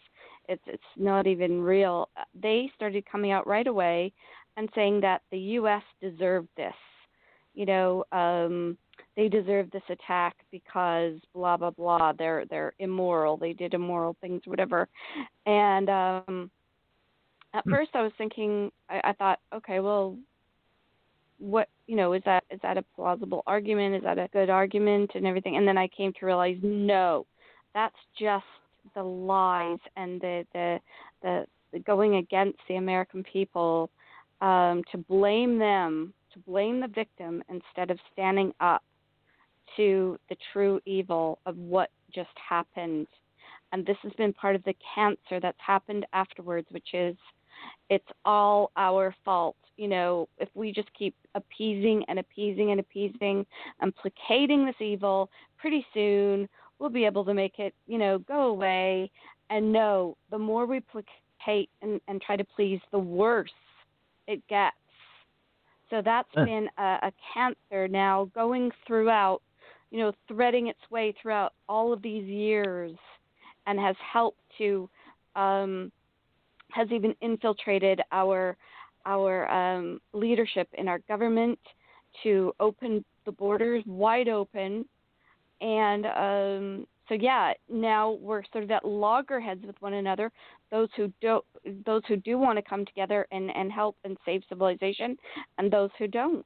It's it's not even real. They started coming out right away and saying that the U S deserved this. You know, um, they deserve this attack because blah blah blah. They're they're immoral. They did immoral things, whatever. And um, at first, I was thinking, I, I thought, okay, well, what you know is that is that a plausible argument? Is that a good argument and everything? And then I came to realize, no, that's just the lies and the the the, the going against the American people, um, to blame them, to blame the victim instead of standing up to the true evil of what just happened. And this has been part of the cancer that's happened afterwards, which is it's all our fault. You know, if we just keep appeasing and appeasing and appeasing and placating this evil, pretty soon we'll be able to make it, you know, go away. And no, the more we placate and, and try to please, the worse it gets. So that's uh. been a, a cancer now going throughout, you know, threading its way throughout all of these years, and has helped to, um, has even infiltrated our our um, leadership in our government to open the borders wide open. And um, so, yeah, now we're sort of at loggerheads with one another. Those who do, those who do want to come together and, and help and save civilization, and those who don't.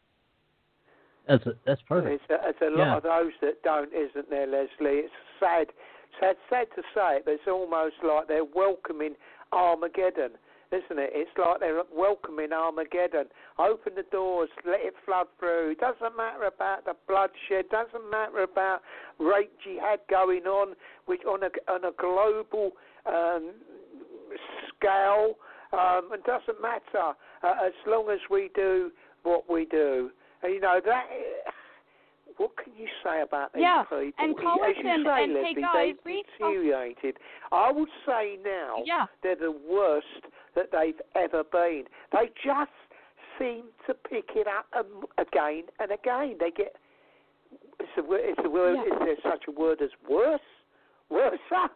That's a, that's perfect.
It's a, it's a lot
yeah.
of those that don't, isn't there, Leslie? It's sad, sad, sad to say it, but it's almost like they're welcoming Armageddon, isn't it? It's like they're welcoming Armageddon. Open the doors, let it flood through. It doesn't matter about the bloodshed. Doesn't matter about rape jihad going on, which on a on a global um, scale. Um, it doesn't matter uh, as long as we do what we do. And, you know that. What can you say about these
yeah,
people?
And call
As
us
you
and,
say,
and
Leslie,
hey guys,
they've
read,
deteriorated.
oh.
I would say now
yeah.
they're the worst that they've ever been. They just seem to pick it up um, again and again. They get. It's a word. It's a word.
Yeah.
Is there such a word as worse? Worse.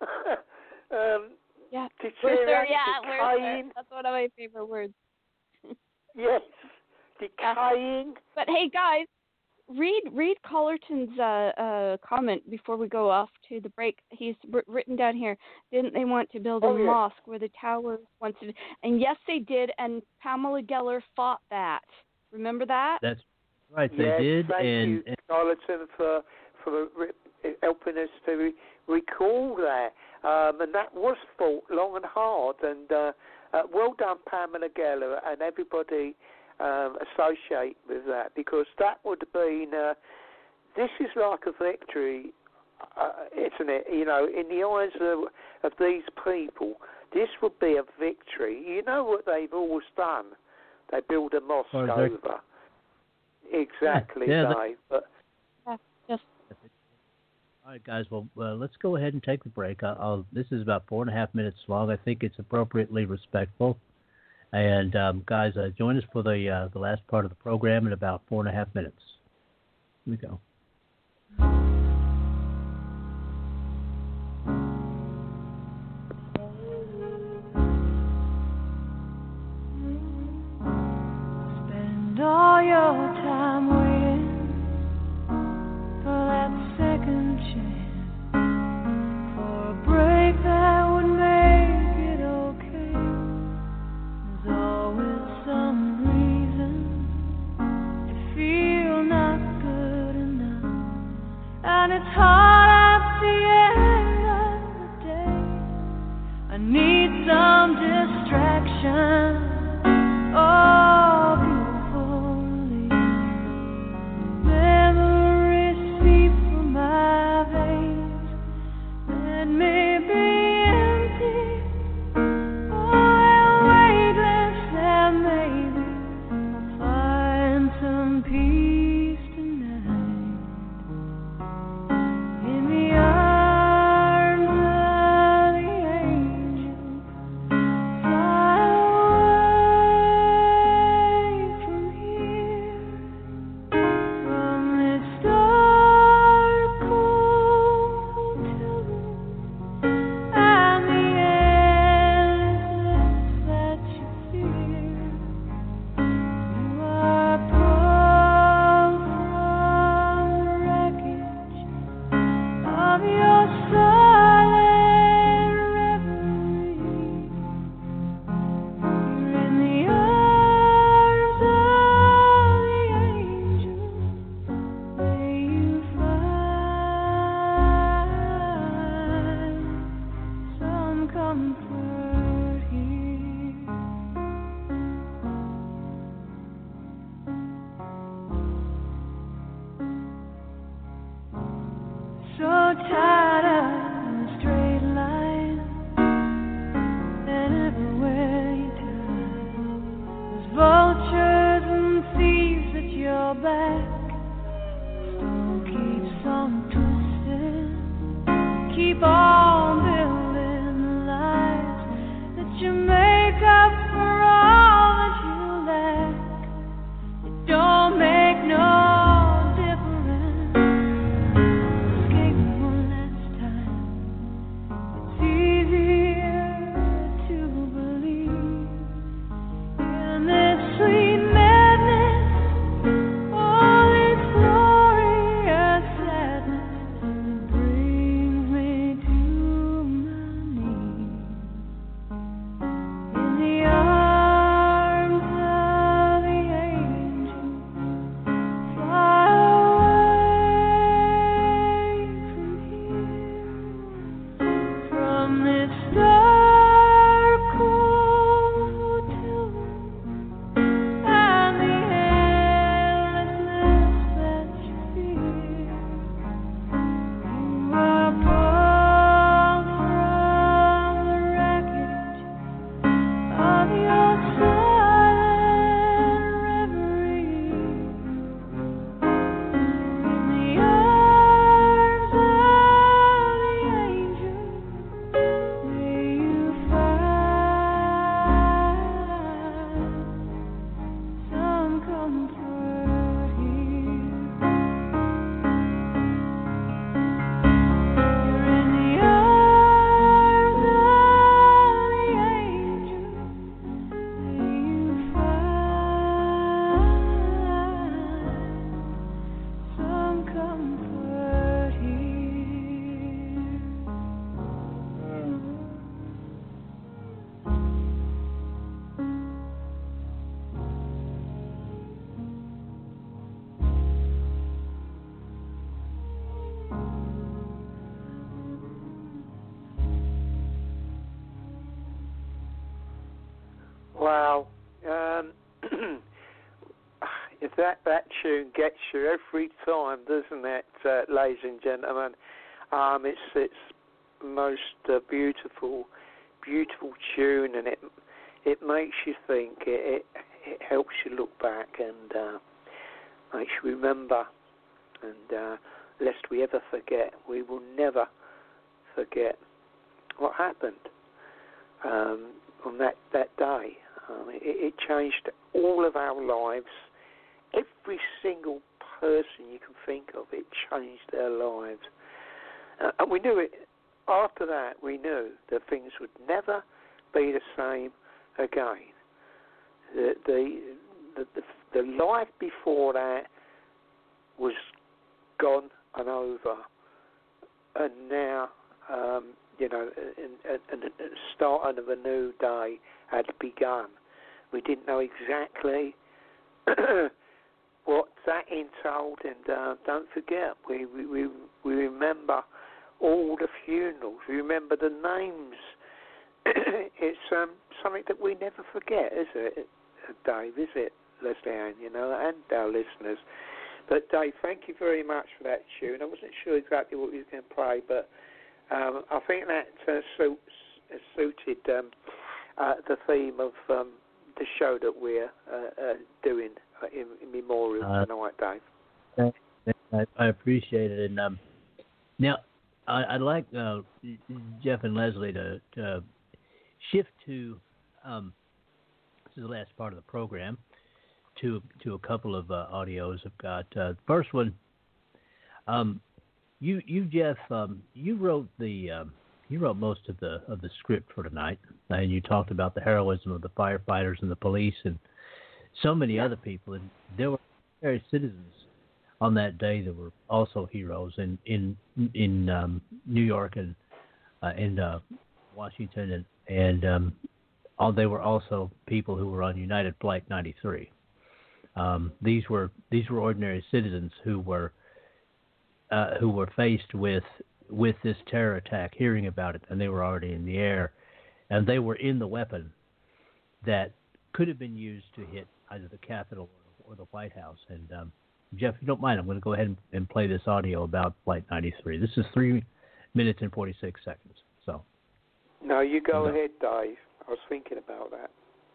um,
yeah.
Deteriorating,
yeah.
decaying.
That's one of my favorite words.
Yes. Decaying.
But hey, guys. Read read Collerton's uh, uh, comment before we go off to the break. He's r- written down here, didn't they want to build a
oh, yes.
mosque where the towers once did? And yes, they did, and Pamela Geller fought that. Remember that?
That's right, they
yes,
did.
Thank
and,
you,
and
Collerton, for, for re- helping us to re- recall that. Um, and that was fought long and hard. And uh, uh, well done, Pamela Geller, and everybody Um, associate with that, because that would have been uh, this is like a victory, uh, isn't it? You know, in the eyes of, of these people, this would be a victory. You know what they've always done? They build a mosque
oh,
over. Exactly,
yeah,
Dave. But
yeah, yes.
All right, guys. Well, uh, let's go ahead and take the break. I'll, I'll, this is about four and a half minutes long. I think it's appropriately respectful. And um, guys, uh, join us for the uh, the last part of the program in about four and a half minutes. Here we go.
Spend all your time waiting for that second chance, for a break that would make it okay. There's always some reason to feel not good enough.
Wow. Um, if that, that tune gets you every time, doesn't it, uh, ladies and gentlemen? Um, it's it's most uh, beautiful, beautiful tune, and it it makes you think. It it, it helps you look back and uh, makes you remember. And uh, lest we ever forget, we will never forget what happened um, on that that day. Um, it, it changed all of our lives. Every single person you can think of, it changed their lives. Uh, and we knew it. After that, we knew that things would never be the same again. The the the, the, the life before that was gone and over, and now um, you know, and, and, and the start of a new day had begun. We didn't know exactly what that entailed, and uh, don't forget, we, we we we remember all the funerals. We remember the names. It's um, something that we never forget, is it, Dave? Is it, Leslie Ann? You know, and our listeners. But Dave, thank you very much for that tune. I wasn't sure exactly what you were going to play, but um, I think that uh, suits, uh, suited um, uh, the theme of um, the show that we're uh, uh, doing uh, in, in memorial
uh,
tonight, Dave.
I, I appreciate it. And um, now, I, I'd like uh, Jeff and Leslie to, to shift to um, this is the last part of the program. To to a couple of uh, audios I've got. Uh, the first one, um, you you Jeff, um, you wrote the um, you wrote most of the of the script for tonight, and you talked about the heroism of the firefighters and the police and so many other people. And there were various citizens on that day that were also heroes in in in um, New York and uh, in uh, Washington, and and um, all, they were also people who were on United Flight ninety-three. Um, these were these were ordinary citizens who were uh, who were faced with with this terror attack, hearing about it, and they were already in the air, and they were in the weapon that could have been used to hit either the Capitol or, or the White House. And um, Jeff, if you don't mind, I'm going to go ahead and, and play this audio about Flight ninety-three. This is three minutes and forty-six seconds. So.
No, you go
no.
ahead, Dave. I was thinking about that.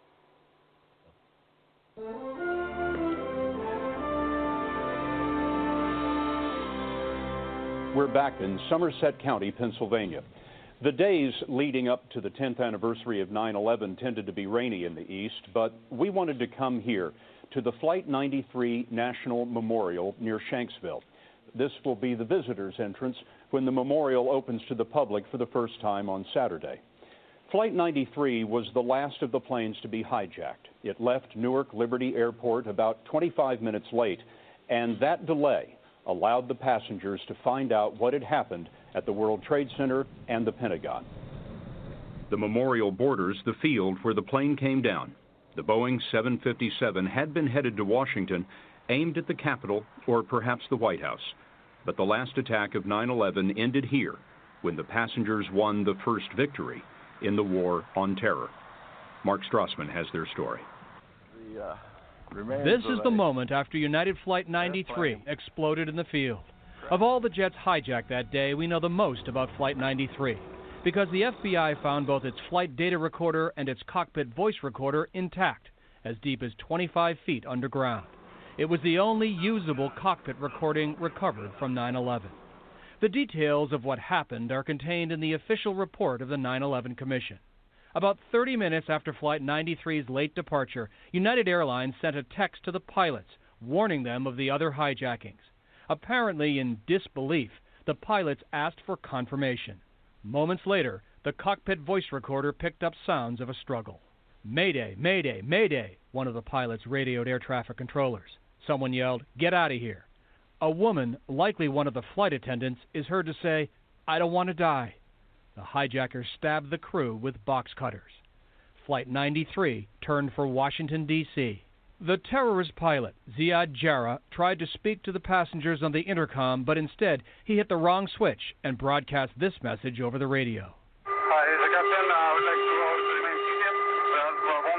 We're back in Somerset County, Pennsylvania. The days leading up to the tenth anniversary of nine eleven tended to be rainy in the east, but we wanted to come here to the Flight ninety-three National Memorial near Shanksville. This will be the visitors' entrance when the memorial opens to the public for the first time on Saturday. Flight ninety-three was the last of the planes to be hijacked. It left Newark Liberty Airport about twenty-five minutes late, and that delay allowed the passengers to find out what had happened at the World Trade Center and the Pentagon. The memorial borders the field where the plane came down. The Boeing seven fifty-seven had been headed to Washington, aimed at the Capitol or perhaps the White House. But the last attack of nine eleven ended here when the passengers won the first victory in the war on terror. Mark Strassman has their story.
The, uh,
this is the moment after United Flight ninety-three exploded in the field. Of all the jets hijacked that day, we know the most about Flight ninety-three because the F B I found both its flight data recorder and its cockpit voice recorder intact, as deep as twenty-five feet underground. It was the only usable cockpit recording recovered from nine eleven. The details of what happened are contained in the official report of the nine eleven Commission. About thirty minutes after Flight ninety-three's late departure, United Airlines sent a text to the pilots, warning them of the other hijackings. Apparently in disbelief, the pilots asked for confirmation. Moments later, the cockpit voice recorder picked up sounds of a struggle. "Mayday, mayday, mayday," one of the pilots radioed air traffic controllers. Someone yelled, "Get out of here." A woman, likely one of the flight attendants, is heard to say, "I don't want to die." The hijackers stabbed the crew with box cutters. Flight ninety-three turned for Washington, D C The terrorist pilot, Ziad Jarrah, tried to speak to the passengers on the intercom, but instead he hit the wrong switch and broadcast this message over the radio.
Hi, this is the captain. Uh, I would like to remain seated. We are on board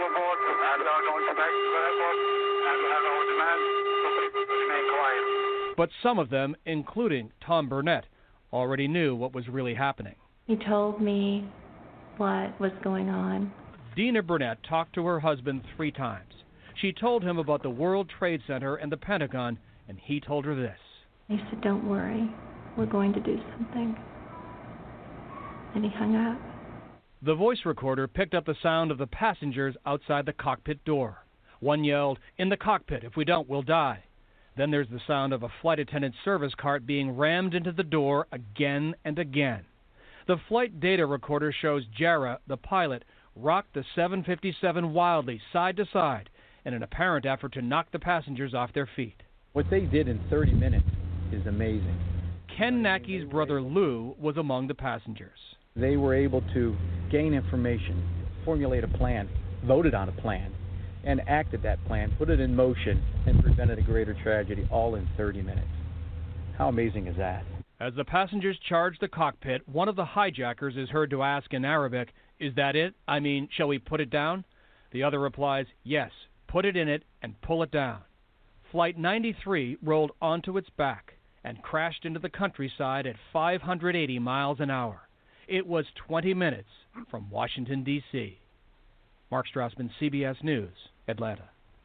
And are going to back to the airport, and we have our demand to remain quiet.
But some of them, including Tom Burnett, already knew what was really happening.
He told me what was going on.
Dina Burnett talked to her husband three times. She told him about the World Trade Center and the Pentagon, and he told her this.
He said, "Don't worry, we're going to do something." And he hung up.
The voice recorder picked up the sound of the passengers outside the cockpit door. One yelled, "In the cockpit, if we don't, we'll die." Then there's the sound of a flight attendant service cart being rammed into the door again and again. The flight data recorder shows Jarrah, the pilot, rock the seven fifty-seven wildly side to side in an apparent effort to knock the passengers off their feet.
What they did in thirty minutes is amazing.
Ken Nackey's brother Lou was among the passengers.
They were able to gain information, formulate a plan, voted on a plan, and acted that plan, put it in motion, and prevented a greater tragedy all in thirty minutes. How amazing is that?
As the passengers charge the cockpit, one of the hijackers is heard to ask in Arabic, "Is that it? I mean, shall we put it down?" The other replies, "Yes, put it in it and pull it down." Flight ninety-three rolled onto its back and crashed into the countryside at five hundred eighty miles an hour. It was twenty minutes from Washington, D C Mark Strassman, C B S News, Atlanta.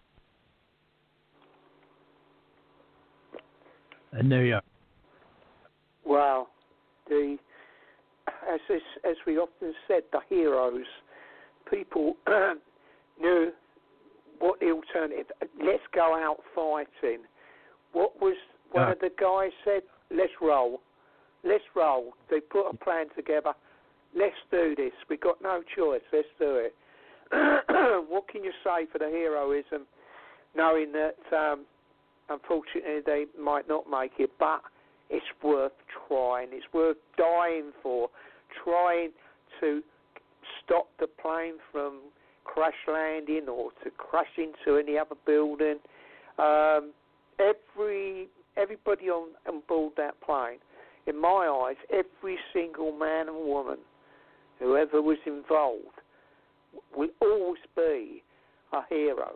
And there you are.
Well, the as this, as we often said, the heroes, people knew what the alternative. Let's go out fighting. What was one
Yeah.
of the guys said? Let's roll. Let's roll. They put a plan together. Let's do this. We got no choice. Let's do it. What can you say for the heroism, knowing that um, unfortunately they might not make it, but it's worth trying. It's worth dying for. Trying to stop the plane from crash landing or to crash into any other building. Um, every everybody on, on board that plane, in my eyes, every single man and woman, whoever was involved, will always be a hero.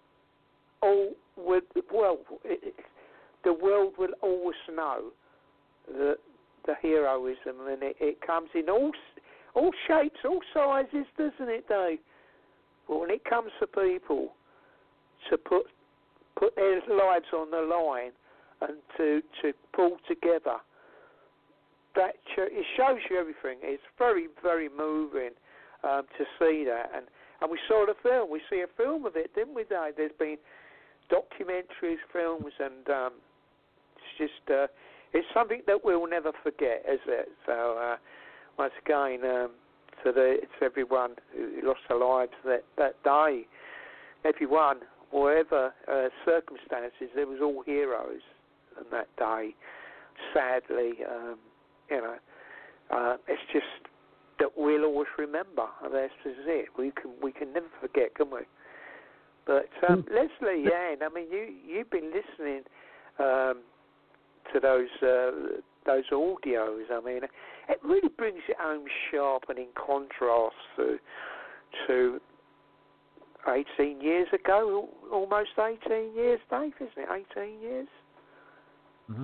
All would, well, it, it, the world will always know the the heroism, and it, it comes in all all shapes, all sizes, doesn't it, Dave? But when it comes to people to put put their lives on the line and to to pull together, that it shows you everything. It's very, very moving um, to see that, and and we saw the film. We see a film of it, didn't we, Dave? There's been documentaries, films, and um, it's just uh, it's something that we'll never forget, is it? So uh, once again, um, to the to everyone who lost their lives that that day, everyone, whatever uh, circumstances, there was all heroes on that day. Sadly, um, you know, uh, it's just that we'll always remember. This is it. We can we can never forget, can we? But um, Leslie, yeah, I mean, you you've been listening um, to those uh, those audios. I mean, it really brings it home sharp and in contrast to to eighteen years ago, almost eighteen years, Dave, isn't it? eighteen years.
Mm-hmm.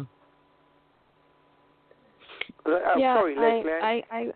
Uh,
yeah,
sorry, Leslie.
I, I, I,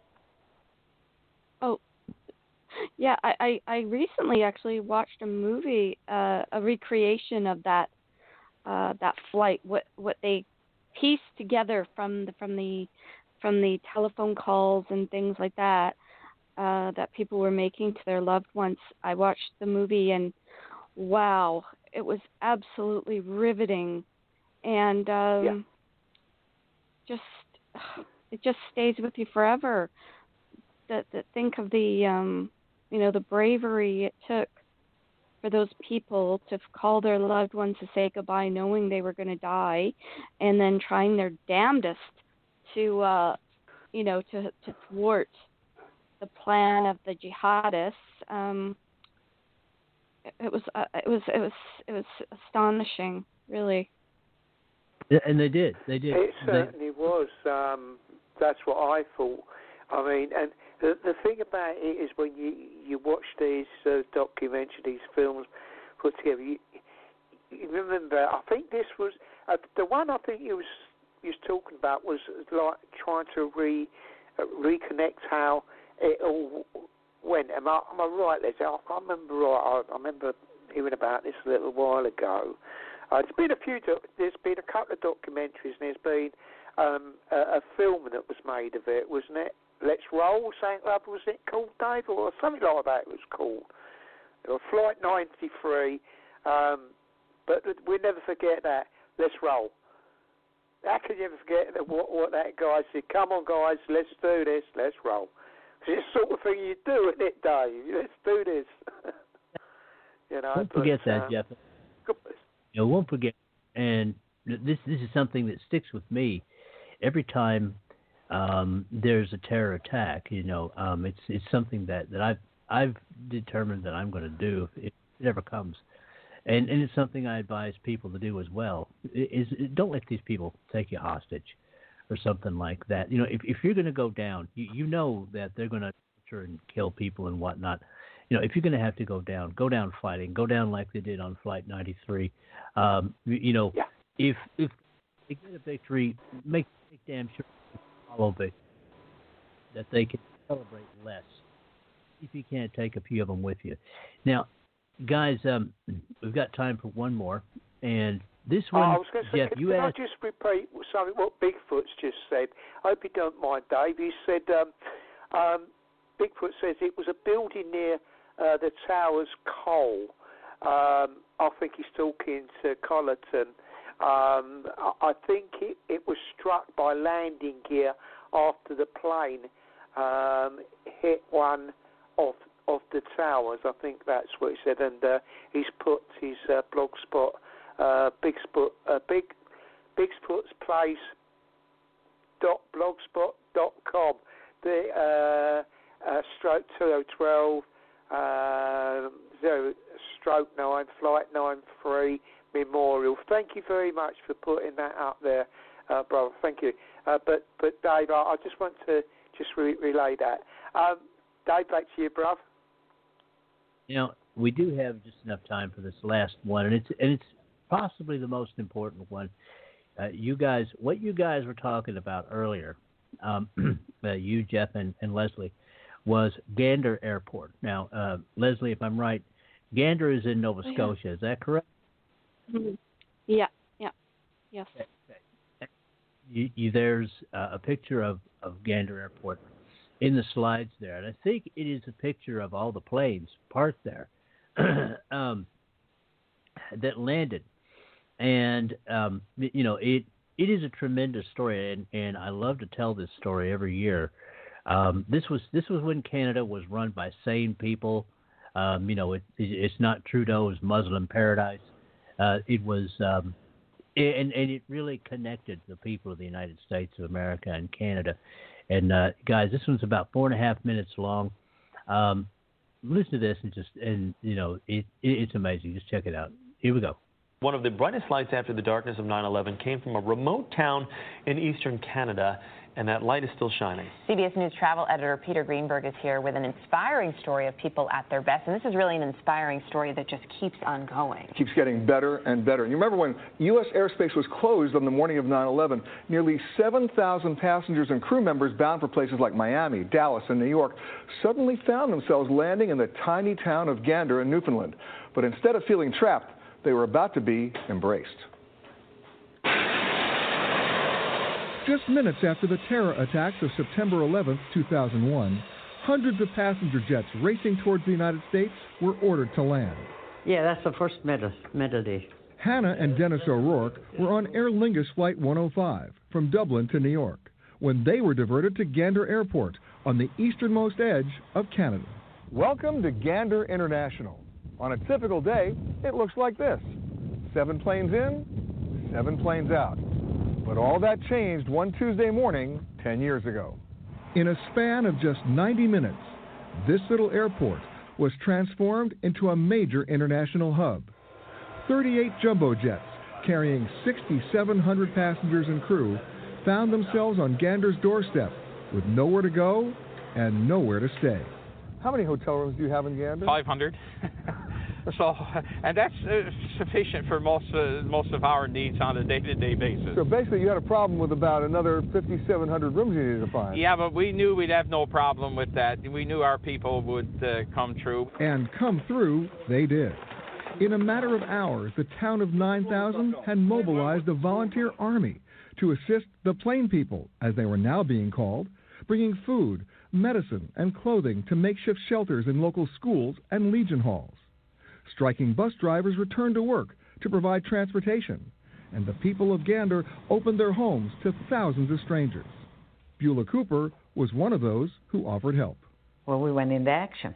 oh, yeah, I, I, I recently actually watched a movie, uh, a recreation of that, uh, that flight. What, what they pieced together from the, from the, from the telephone calls and things like that, uh, that people were making to their loved ones. I watched the movie and, wow, it was absolutely riveting, and um,
yeah.
just. It just stays with you forever. That that think of the um, you know, the bravery it took for those people to call their loved ones to say goodbye, knowing they were going to die, and then trying their damnedest to uh, you know, to to thwart the plan of the jihadists. Um, it, it was uh, it was it was it was astonishing, really.
Yeah, and they did. They did.
It
They,
certainly was. Um, that's what I thought. I mean, and The, the thing about it is when you, you watch these uh, documentaries, these films put together, you, you remember, I think this was, uh, the one I think you was, you was talking about was like trying to re, uh, reconnect how it all went. Am I, am I right, Leslie? I can't remember right. I, I remember hearing about this a little while ago. Uh, there's been a few, doc- there's been a couple of documentaries, and there's been um, a, a film that was made of it, wasn't it? Let's Roll, something like that, was it called, Dave? Or something like that it was called. Or Flight ninety-three, um, but we'll never forget that. Let's roll. How can you ever forget that, what, what that guy said? Come on, guys, let's do this, let's roll. It's the sort of thing you do, isn't it, Dave? Let's do this. you know,
Don't
but,
forget that,
um,
Jeff. You know, won't forget. And this this is something that sticks with me every time um, there's a terror attack. You know, um, it's it's something that, that I've I've determined that I'm going to do if it ever comes, and and it's something I advise people to do as well. Is, is don't let these people take you hostage, or something like that. You know, if if you're going to go down, you you know that they're going to torture and kill people and whatnot. You know, if you're going to have to go down, go down fighting. Go down like they did on Flight ninety-three. Um, you, you know,
yeah.
if if they get a victory, make, make damn sure you follow it, that they can celebrate less. If you can't take a few of them with you. Now, guys, um, we've got time for one more, and this one,
oh, I was going to say,
Jeff,
can,
you
can
asked.
I just repeat something what Bigfoot's just said? I hope you don't mind, Dave. He said um, um, Bigfoot says it was a building near uh, the Towers Coal. Um, I think he's talking to Collerton. Um, I, I think it, it was struck by landing gear after the plane um, hit one of of the towers. I think that's what he said, and uh, he's put his uh, blog spot, uh, Big Spot, uh, Big Bigfoot's Place dot blogspot dot com. The uh, uh, stroke two oh twelve uh, zero stroke nine flight nine three memorial. Thank you very much for putting that up there, uh, brother. Thank you. Uh, but but Dave, I, I just want to just re- relay that. Um, Dave, back to you, brother.
You know, we do have just enough time for this last one, and it's and it's possibly the most important one. Uh, you guys, what you guys were talking about earlier, um, uh, you, Jeff, and, and Leslie, was Gander Airport. Now, uh, Leslie, if I'm right, Gander is in Nova Scotia. Oh, yeah. Is that correct?
Mm-hmm. Yeah, yeah, yes.
You, you, there's uh, a picture of, of Gander Airport in the slides there, and I think it is a picture of all the planes parked there um, that landed. And, um, you know, it it is a tremendous story, and, and I love to tell this story every year. Um, this was this was when Canada was run by sane people. Um, you know, it, it, it's not Trudeau's Muslim paradise. Uh, it was, um, and, and it really connected the people of the United States of America and Canada. And, uh, guys, this one's about four and a half minutes long. Um, listen to this and just, and, you know, it, it it's amazing. Just check it out. Here we go.
One of the brightest lights after the darkness of nine eleven came from a remote town in eastern Canada, and that light is still shining.
C B S News travel editor Peter Greenberg is here with an inspiring story of people at their best, and this is really an inspiring story that just keeps on going.
It keeps getting better and better. And you remember when U S airspace was closed on the morning of nine eleven, nearly seven thousand passengers and crew members bound for places like Miami, Dallas, and New York suddenly found themselves landing in the tiny town of Gander in Newfoundland. But instead of feeling trapped, they were about to be embraced.
Just minutes after the terror attacks of September eleventh, two thousand one, hundreds of passenger jets racing towards the United States were ordered to land.
Yeah, that's the first melody.
Hannah and Dennis O'Rourke were on Aer Lingus Flight one oh five from Dublin to New York when they were diverted to Gander Airport on the easternmost edge of Canada. Welcome to Gander International. On a typical day, it looks like this. Seven planes in, seven planes out. But all that changed one Tuesday morning ten years ago. In a span of just ninety minutes, this little airport was transformed into a major international hub. thirty-eight jumbo jets carrying six thousand seven hundred passengers and crew found themselves on Gander's doorstep with nowhere to go and nowhere to stay. How many hotel rooms do you have in Gander?
five hundred. So, and that's uh, sufficient for most uh, most of our needs on a day-to-day basis.
So basically, you had a problem with about another fifty-seven hundred rooms you needed to find.
Yeah, but we knew we'd have no problem with that. We knew our people would uh, come through.
And come through, they did. In a matter of hours, the town of nine thousand had mobilized a volunteer army to assist the plain people, as they were now being called, bringing food, medicine, and clothing to makeshift shelters in local schools and Legion halls. Striking bus drivers returned to work to provide transportation, and the people of Gander opened their homes to thousands of strangers. Beulah Cooper was one of those who offered help.
Well, we went into action,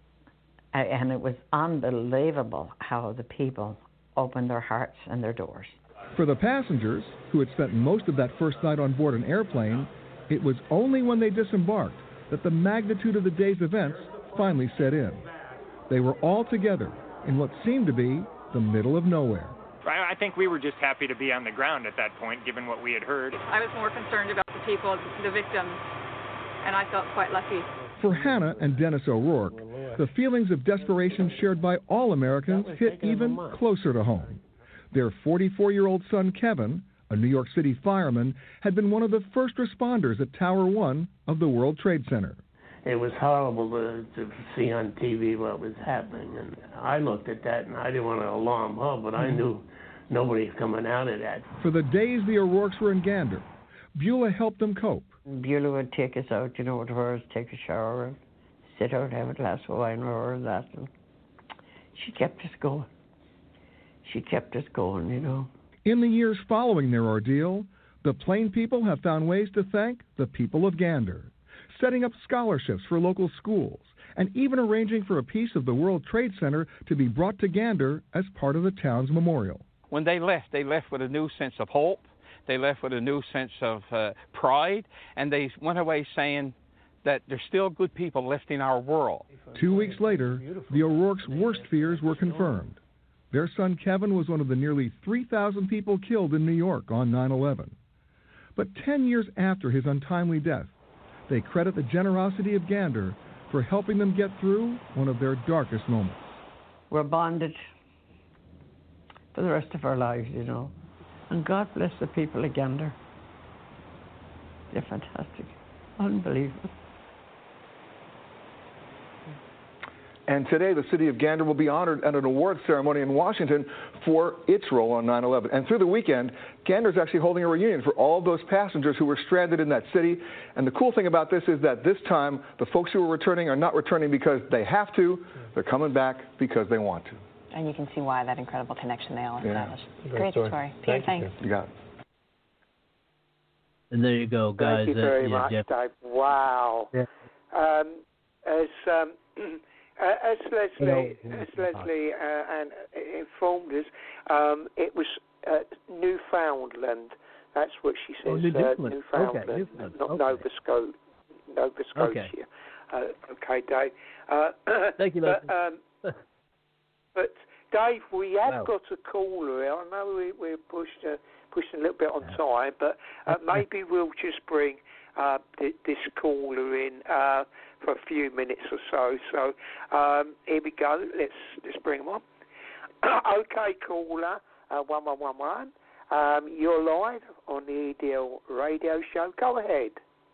and it was unbelievable how the people opened their hearts and their doors.
For the passengers, who had spent most of that first night on board an airplane, it was only when they disembarked that the magnitude of the day's events finally set in. They were all together in what seemed to be the middle of nowhere.
I think we were just happy to be on the ground at that point, given what we had heard.
I was more concerned about the people, the victims, and I felt quite lucky.
For Hannah and Dennis O'Rourke, the feelings of desperation shared by all Americans hit even closer to home. Their forty-four-year-old son, Kevin, a New York City fireman, had been one of the first responders at Tower One of the World Trade Center.
It was horrible to, to see on T V what was happening, and I looked at that, and I didn't want to alarm her, but I knew nobody's coming out of that.
For the days the O'Rourkes were in Gander, Beulah helped them cope.
Beulah would take us out, you know, to hers, take a shower, and sit out, have a glass of wine or that, and she kept us going. She kept us going, you know.
In the years following their ordeal, the plain people have found ways to thank the people of Gander, setting up scholarships for local schools, and even arranging for a piece of the World Trade Center to be brought to Gander as part of the town's memorial.
When they left, they left with a new sense of hope. They left with a new sense of uh, pride, and they went away saying that there's still good people left in our world.
Two weeks later, the O'Rourke's worst fears were confirmed. Their son Kevin was one of the nearly three thousand people killed in New York on nine eleven. But ten years after his untimely death, they credit the generosity of Gander for helping them get through one of their darkest moments.
We're bonded for the rest of our lives, you know. And God bless the people of Gander. They're fantastic. Unbelievable.
And today, the city of Gander will be honored at an awards ceremony in Washington for its role on nine eleven. And through the weekend, Gander is actually holding a reunion for all of those passengers who were stranded in that city. And the cool thing about this is that this time, the folks who are returning are not returning because they have to. They're coming back because they want to.
And you can see why that incredible connection they all established.
Yeah.
Great, Great story. story. Peter,
Thank
thanks.
You. you got it.
And there you go, guys.
Thank you very
uh, yeah,
much,
Jeff.
Dave. Wow.
Yeah.
Um, as um, uh, as Leslie,
Hello.
as Leslie uh, and uh, informed us, um, it was uh, Newfoundland. That's what she says.
Oh, New
uh,
Newfoundland.
Newfoundland,
Okay, Newfoundland.
not
Okay.
Nova Scotia. Nova Scotia.
Okay.
Uh, okay, Dave. Uh,
Thank you,
but,
Leslie.
um, but Dave, we have
Wow.
got a caller here. I know we, we're pushed, uh, pushing a little bit on time, but uh, maybe we'll just bring uh, th- this caller in uh, for a few minutes or so. So um, here we go. Let's let's bring him on. Okay, caller, uh, one one one one. Um, you're live on the E D L radio show. Go ahead.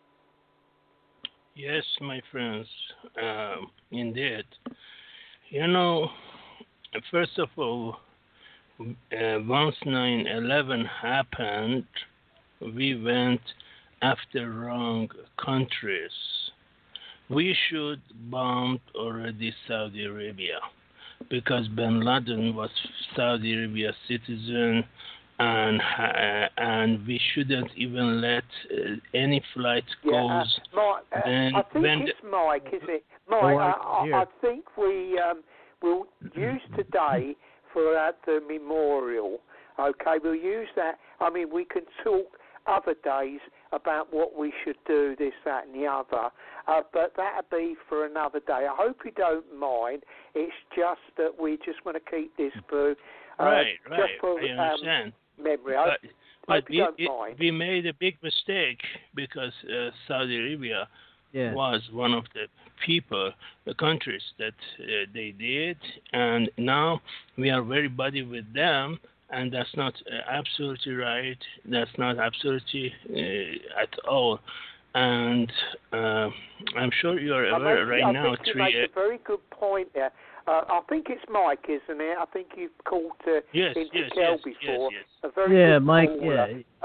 Yes, my friends, um, indeed. You know, first of all, uh, once nine eleven happened, we went after wrong countries. We should bomb already Saudi Arabia because bin Laden was Saudi Arabia citizen, and uh, and we shouldn't even let uh, any flight
Yeah,
goes.
uh, Mike, uh,
when,
I think
when
it's Mike, is it? Mike,
Mike,
I, I,
here.
I think we um, will use today for uh, the memorial. Okay, we'll use that. I mean, we can talk other days about what we should do, this, that, and the other. Uh, but that'll be for another day. I hope you don't mind. It's just that we just want to keep this for uh,
right,
just
right,
for
I understand.
um, memory. I
But,
hope
but
you
we,
don't
it-
mind.
we made a big mistake because uh, Saudi Arabia
Yeah.
was one of the people, the countries that uh, they did, and now we are very buddy with them, and that's not uh, absolutely right. That's not absolutely uh, at all. And uh, I'm sure you are aware
I
right
I
now.
think you
Three.
make a very good point there. Uh, I think it's Mike, isn't it? I think you've called uh,
Yes,
into
yes,
Kel
yes,
before.
yes,
A very
Yeah,
good
Mike.
caller.
Yeah.
Uh,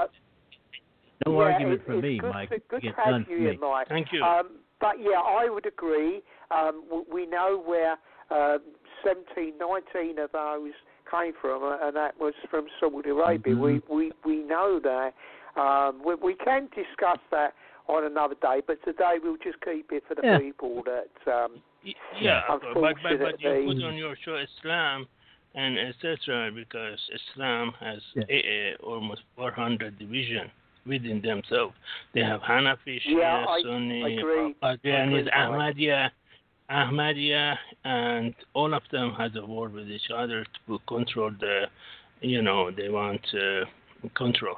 No
yeah,
argument
it,
for
it's
me,
good
Mike.
To, good
Get
to have
done
you
for
here,
me.
Mike.
Thank you.
Um, but yeah, I would agree. Um, w- we know where uh, seventeen, nineteen of those came from, uh, and that was from Saudi Arabia.
Mm-hmm.
We, we we know that. Um, we, we can discuss that on another day, but today we'll just keep it for the
Yeah.
people that. Um,
Yeah, but, but, but you
unfortunately-
put on your show Islam and et cetera because Islam has
Yeah.
a, a, almost four hundred division within themselves. They have Hanafi, Shia,
Yeah, I
Sunni,
agree.
Qadianis,
Agree, Mike.
Ahmadiyya, Ahmadiyya, and all of them has a war with each other to control the, you know, they want uh, control.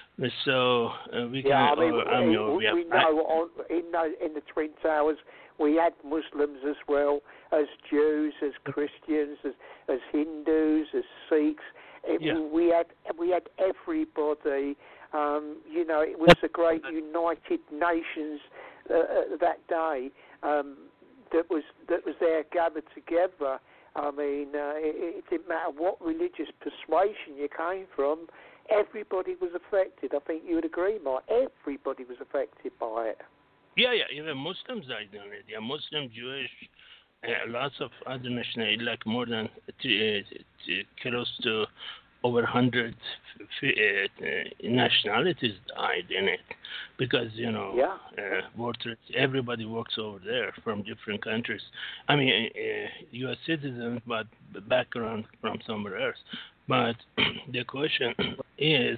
So uh, we
Yeah,
can.
I mean,
uh, I
we,
mean,
we,
we have,
we know on, in, the, in the Twin Towers we had Muslims as well as Jews, as Christians, as, as Hindus, as Sikhs. It,
Yeah.
We had we had everybody. Um, you know, it was a great United Nations uh, uh, that day um, that was that was there gathered together. I mean, uh, it, it didn't matter what religious persuasion you came from. Everybody was affected. I think you would agree, Mike. Everybody was affected by it.
Yeah, yeah, even Muslims died on it. Yeah, Muslim, Jewish, uh, lots of other nationalities, like more than t- uh, t- close to over one hundred f- uh, nationalities died in it because, you know,
Yeah.
uh, workers, everybody works over there from different countries. I mean, uh, U S citizens, but background from somewhere else. But the question is,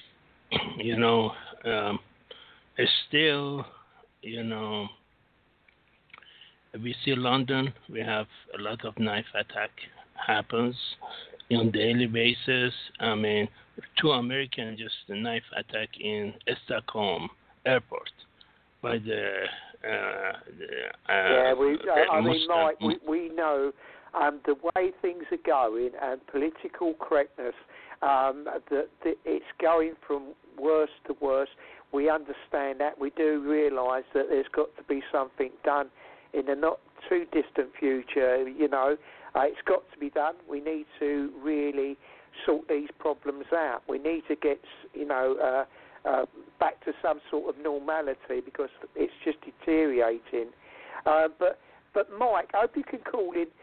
you know, um, it's still, you know, we see London, we have a lot of knife attack happens on daily basis. I mean, two Americans just a knife attack in Stockholm airport by the, uh, the uh,
yeah, we. I, I mean,
Muslim.
Mike, we, we know um, the way things are going and political correctness. Um, that, that it's going from worse to worse. We understand that. We do realise that there's got to be something done in the not too distant future. You know, uh, it's got to be done. We need to really sort these problems out. We need to get, you know, uh, uh, back to some sort of normality because it's just deteriorating. Uh, but, but Mike, I hope you can call in.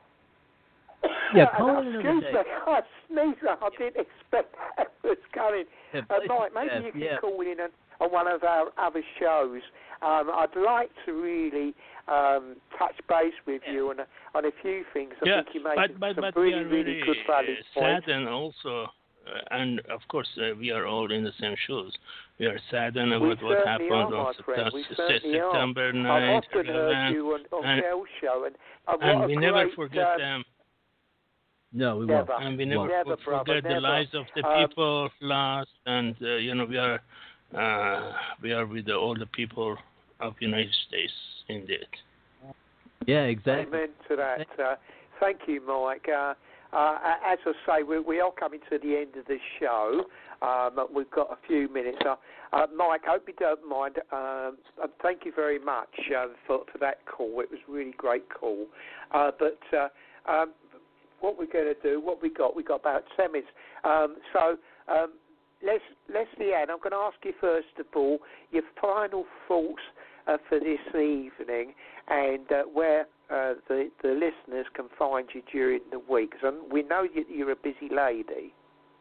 Yeah,
Uh,
call in
excuse
another
me,
day.
I sneezed. I didn't expect that was coming.
Yeah,
Uh,
please,
Mike, maybe
yeah,
you can
yeah.
call in on, on one of our other shows. Um, I'd like to really um, touch base with you on a, on a few things. I
Yeah,
think you made
but, but,
some
but
really,
we are
really
very
good valid
uh,
points.
saddened also, uh, and of course uh, we are all in the same shoes. We are saddened
We
about what
certainly
happened
are,
on
my
Sept-
friend. We
Se-
certainly are.
September
I've
ninth,
often heard
eleventh,
you on, on
and,
Kel's show, and, and,
and
what a
we never
great,
forget
um,
them.
No, we
Never.
won't.
And we never,
Never,
for-
brother,
forget the
never.
lives of the
Um,
people lost, and uh, you know we are uh, we are with the, all the people of United States indeed.
Yeah, exactly.
Amen to that. Uh, thank you, Mike. Uh, uh, as I say, we, we are coming to the end of the show. Um, we've got a few minutes. Uh, uh, Mike, I hope you don't mind. Um, and thank you very much uh, for, for that call. It was a really great call. Uh, but uh, um, what we're going to do, what we got, we got about ten minutes. Um, so, um, Les, Leslie Ann, I'm going to ask you first of all your final thoughts uh, for this evening, and uh, where uh, the the listeners can find you during the week. Because we know you, you're a busy lady.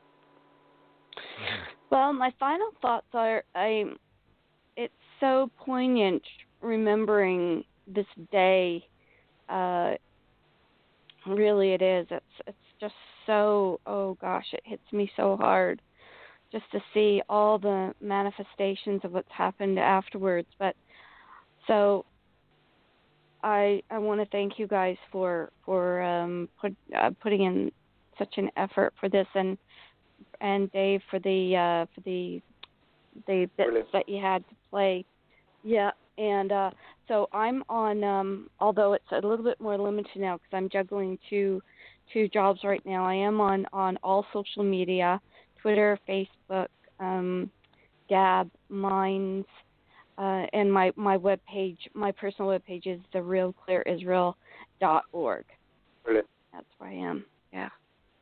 Well, my final thoughts are, I, it's so poignant remembering this day. Uh, really, it is. It's it's just so. Oh gosh, it hits me so hard, just to see all the manifestations of what's happened afterwards. But so, I I want to thank you guys for for um, put, uh, putting in such an effort for this, and and Dave for the uh, for the the bits
Brilliant.
that you had to play. Yeah, and uh, so I'm on, um, although it's a little bit more limited now because I'm juggling two two jobs right now. I am on, on all social media, Twitter, Facebook, um, Gab, Minds, uh, and my, my webpage, my personal webpage is the real clear israel dot org.
Brilliant.
That's where I am, yeah.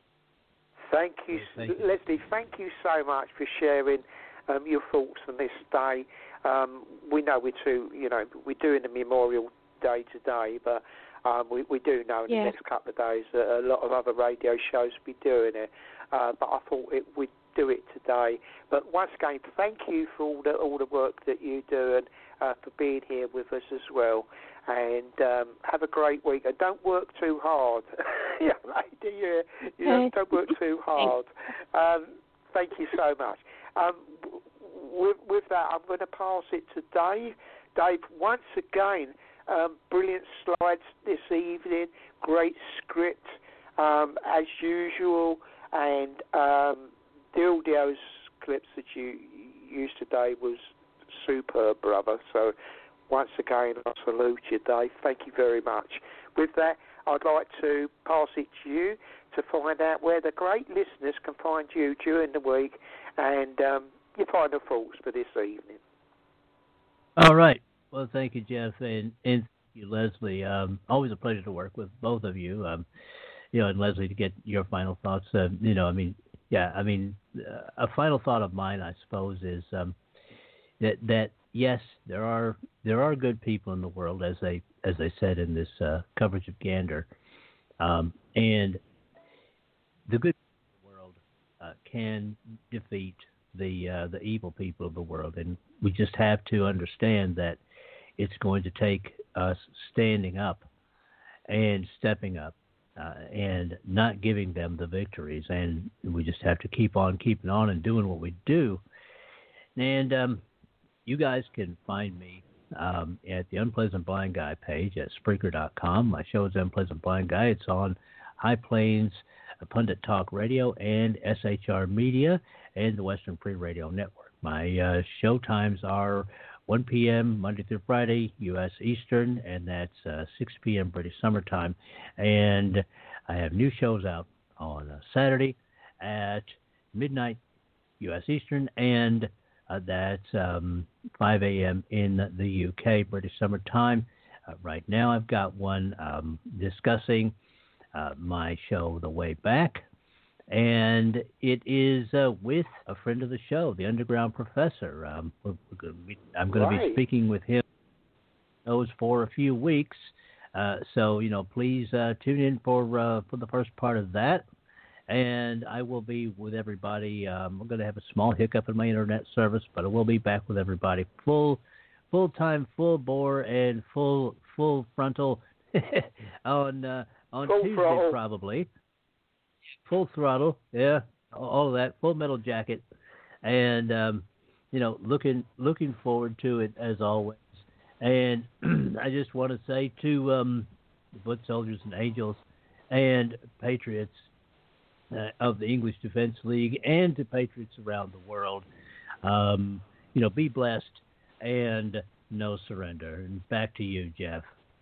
Thank you,
thank you.
Leslie, thank you so much for sharing um, your thoughts on this day. Um, we know we're too, you know, we're doing the Memorial Day today, but um, we, we do know in
yeah.
the next couple of days that a lot of other radio shows will be doing it. Uh, but I thought it, we'd do it today. But once again, thank you for all the all the work that you do and uh, for being here with us as well. And um, have a great week. And don't work too hard. yeah, lady, you, you know, don't work too hard. Um, thank you so much. Um, with, with that, I'm going to pass it to Dave. Dave, once again, um, brilliant slides this evening, great script um, as usual, and um, Dildio's clips that you used today was superb, brother. So once again, I salute you, Dave. Thank you very much. With that, I'd like to pass it to you to find out where the great listeners can find you during the week and um, your final thoughts for this evening.
All right. Well, thank you, Jeff, and, and thank you, Leslie. Um, always a pleasure to work with both of you. Um, you know, and Leslie, to get your final thoughts. Uh, you know, I mean, yeah, I mean, uh, a final thought of mine, I suppose, is um, that that yes, there are there are good people in the world, as they as they said in this uh, coverage of Gander, um, and the good people in the world uh, can defeat the uh, the evil people of the world, and we just have to understand that it's going to take us standing up and stepping up uh, and not giving them the victories, and we just have to keep on keeping on and doing what we do. And um, you guys can find me um, at the Unpleasant Blind Guy page at Spreaker dot com. My show is Unpleasant Blind Guy. It's on High Plains Pundit Talk Radio and S H R Media and the Western Free Radio Network. My uh, show times are one p.m. Monday through Friday, U S Eastern, and that's uh, six p.m. British Summer Time. And I have new shows out on uh, Saturday at midnight, U S Eastern, and uh, that's um, five a.m. in the U K, British Summer Time. Uh, right now I've got one um, discussing uh, my show, The Way Back, and it is uh, with a friend of the show, the Underground Professor. Um, we're, we're gonna be, I'm going
Right.
to be speaking with him those for a few weeks. Uh, so, you know, please uh, tune in for uh, for the first part of that. And I will be with everybody. Um, I'm going to have a small hiccup in my internet service, but I will be back with everybody full, full time, full bore, and full full frontal on uh, on
Full
Tuesday
throttle.
probably. Full throttle, yeah, all of that, Full Metal Jacket, and um, you know, looking looking forward to it as always. And I just want to say to um, the foot soldiers and angels and patriots uh, of the English Defense League and to patriots around the world, um, you know, be blessed and no surrender. And back to you, Jeff.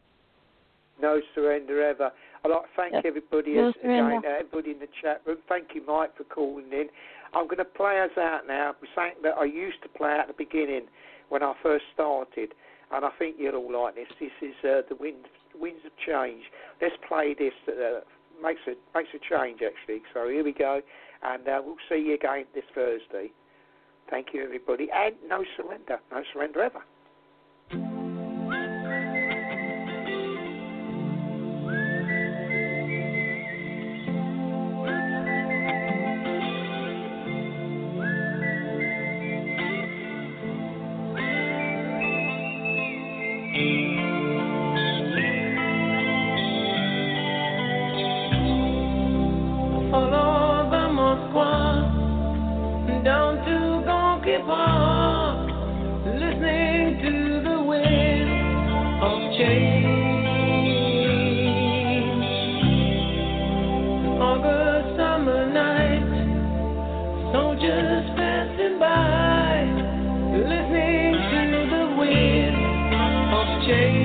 No surrender ever. I'd like to thank
Yep.
everybody
No
as,
surrender.
again, uh, everybody in the chat room. Thank you, Mike, for calling in. I'm going to play us out now with something that I used to play at the beginning when I first started, and I think you'll all like this. This is uh, the Winds, Winds of Change. Let's play this. Uh, makes a makes a change actually. So here we go, and uh, we'll see you again this Thursday. Thank you, everybody, and no surrender. No surrender ever.
Follow the Moskwa down to Gonky Park, listening to the wind of change. August summer night, soldiers passing by, listening to the wind of change.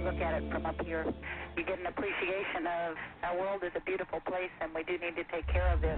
look at it from up here, you get an appreciation of our world is a beautiful place, and we do need to take care of it.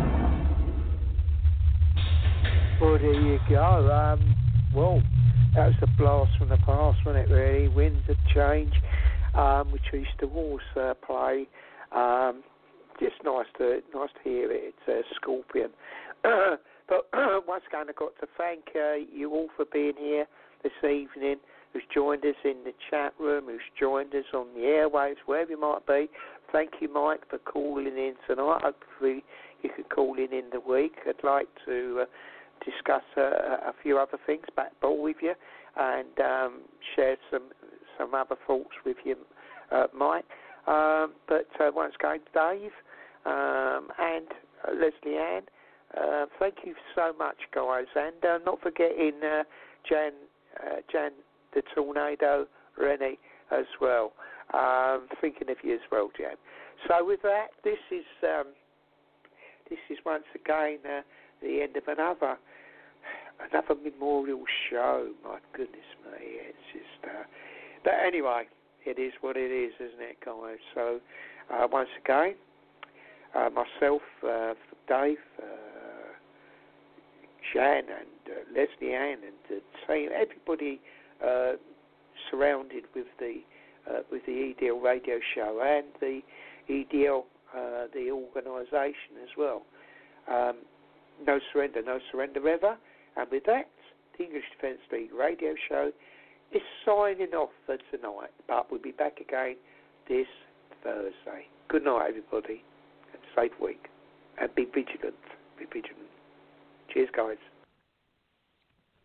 Well, there you go. Um, well, that was a blast from the past, wasn't it, really? Winds had changed, um, which we used to always uh, play. Um, just nice to nice to hear it. It's uh, Scorpion. But once again, I've got to thank uh, you all for being here this evening, who's joined us in the chat room, who's joined us on the airwaves, wherever you might be. Thank you, Mike, for calling in tonight. Hopefully you can call in in the week. I'd like to uh, discuss uh, a few other things, bat ball with you, and um, share some some other thoughts with you, uh, Mike. Um, but uh, once again, Dave um, and uh, Leslie Ann, uh, thank you so much, guys. And uh, not forgetting uh, Jan, uh, Jan the Tornado Rennie as well. Um, thinking of you as well, Jan. So with that, this is um, this is once again uh, the end of another another memorial show. My goodness me, it's just. Uh, but anyway. It is what it is, isn't it, guys? So, uh, once again, uh, myself, uh, Dave, uh, Jan, and uh, Leslie Ann, and the team, everybody uh, surrounded with the uh, with the E D L radio show and the E D L, uh, the organisation as well. Um, no surrender, no surrender ever. And with that, the English Defence League radio show is signing off for tonight, but we'll be back again this Thursday. Good night, everybody, and safe week. And be vigilant. Be vigilant. Cheers, guys.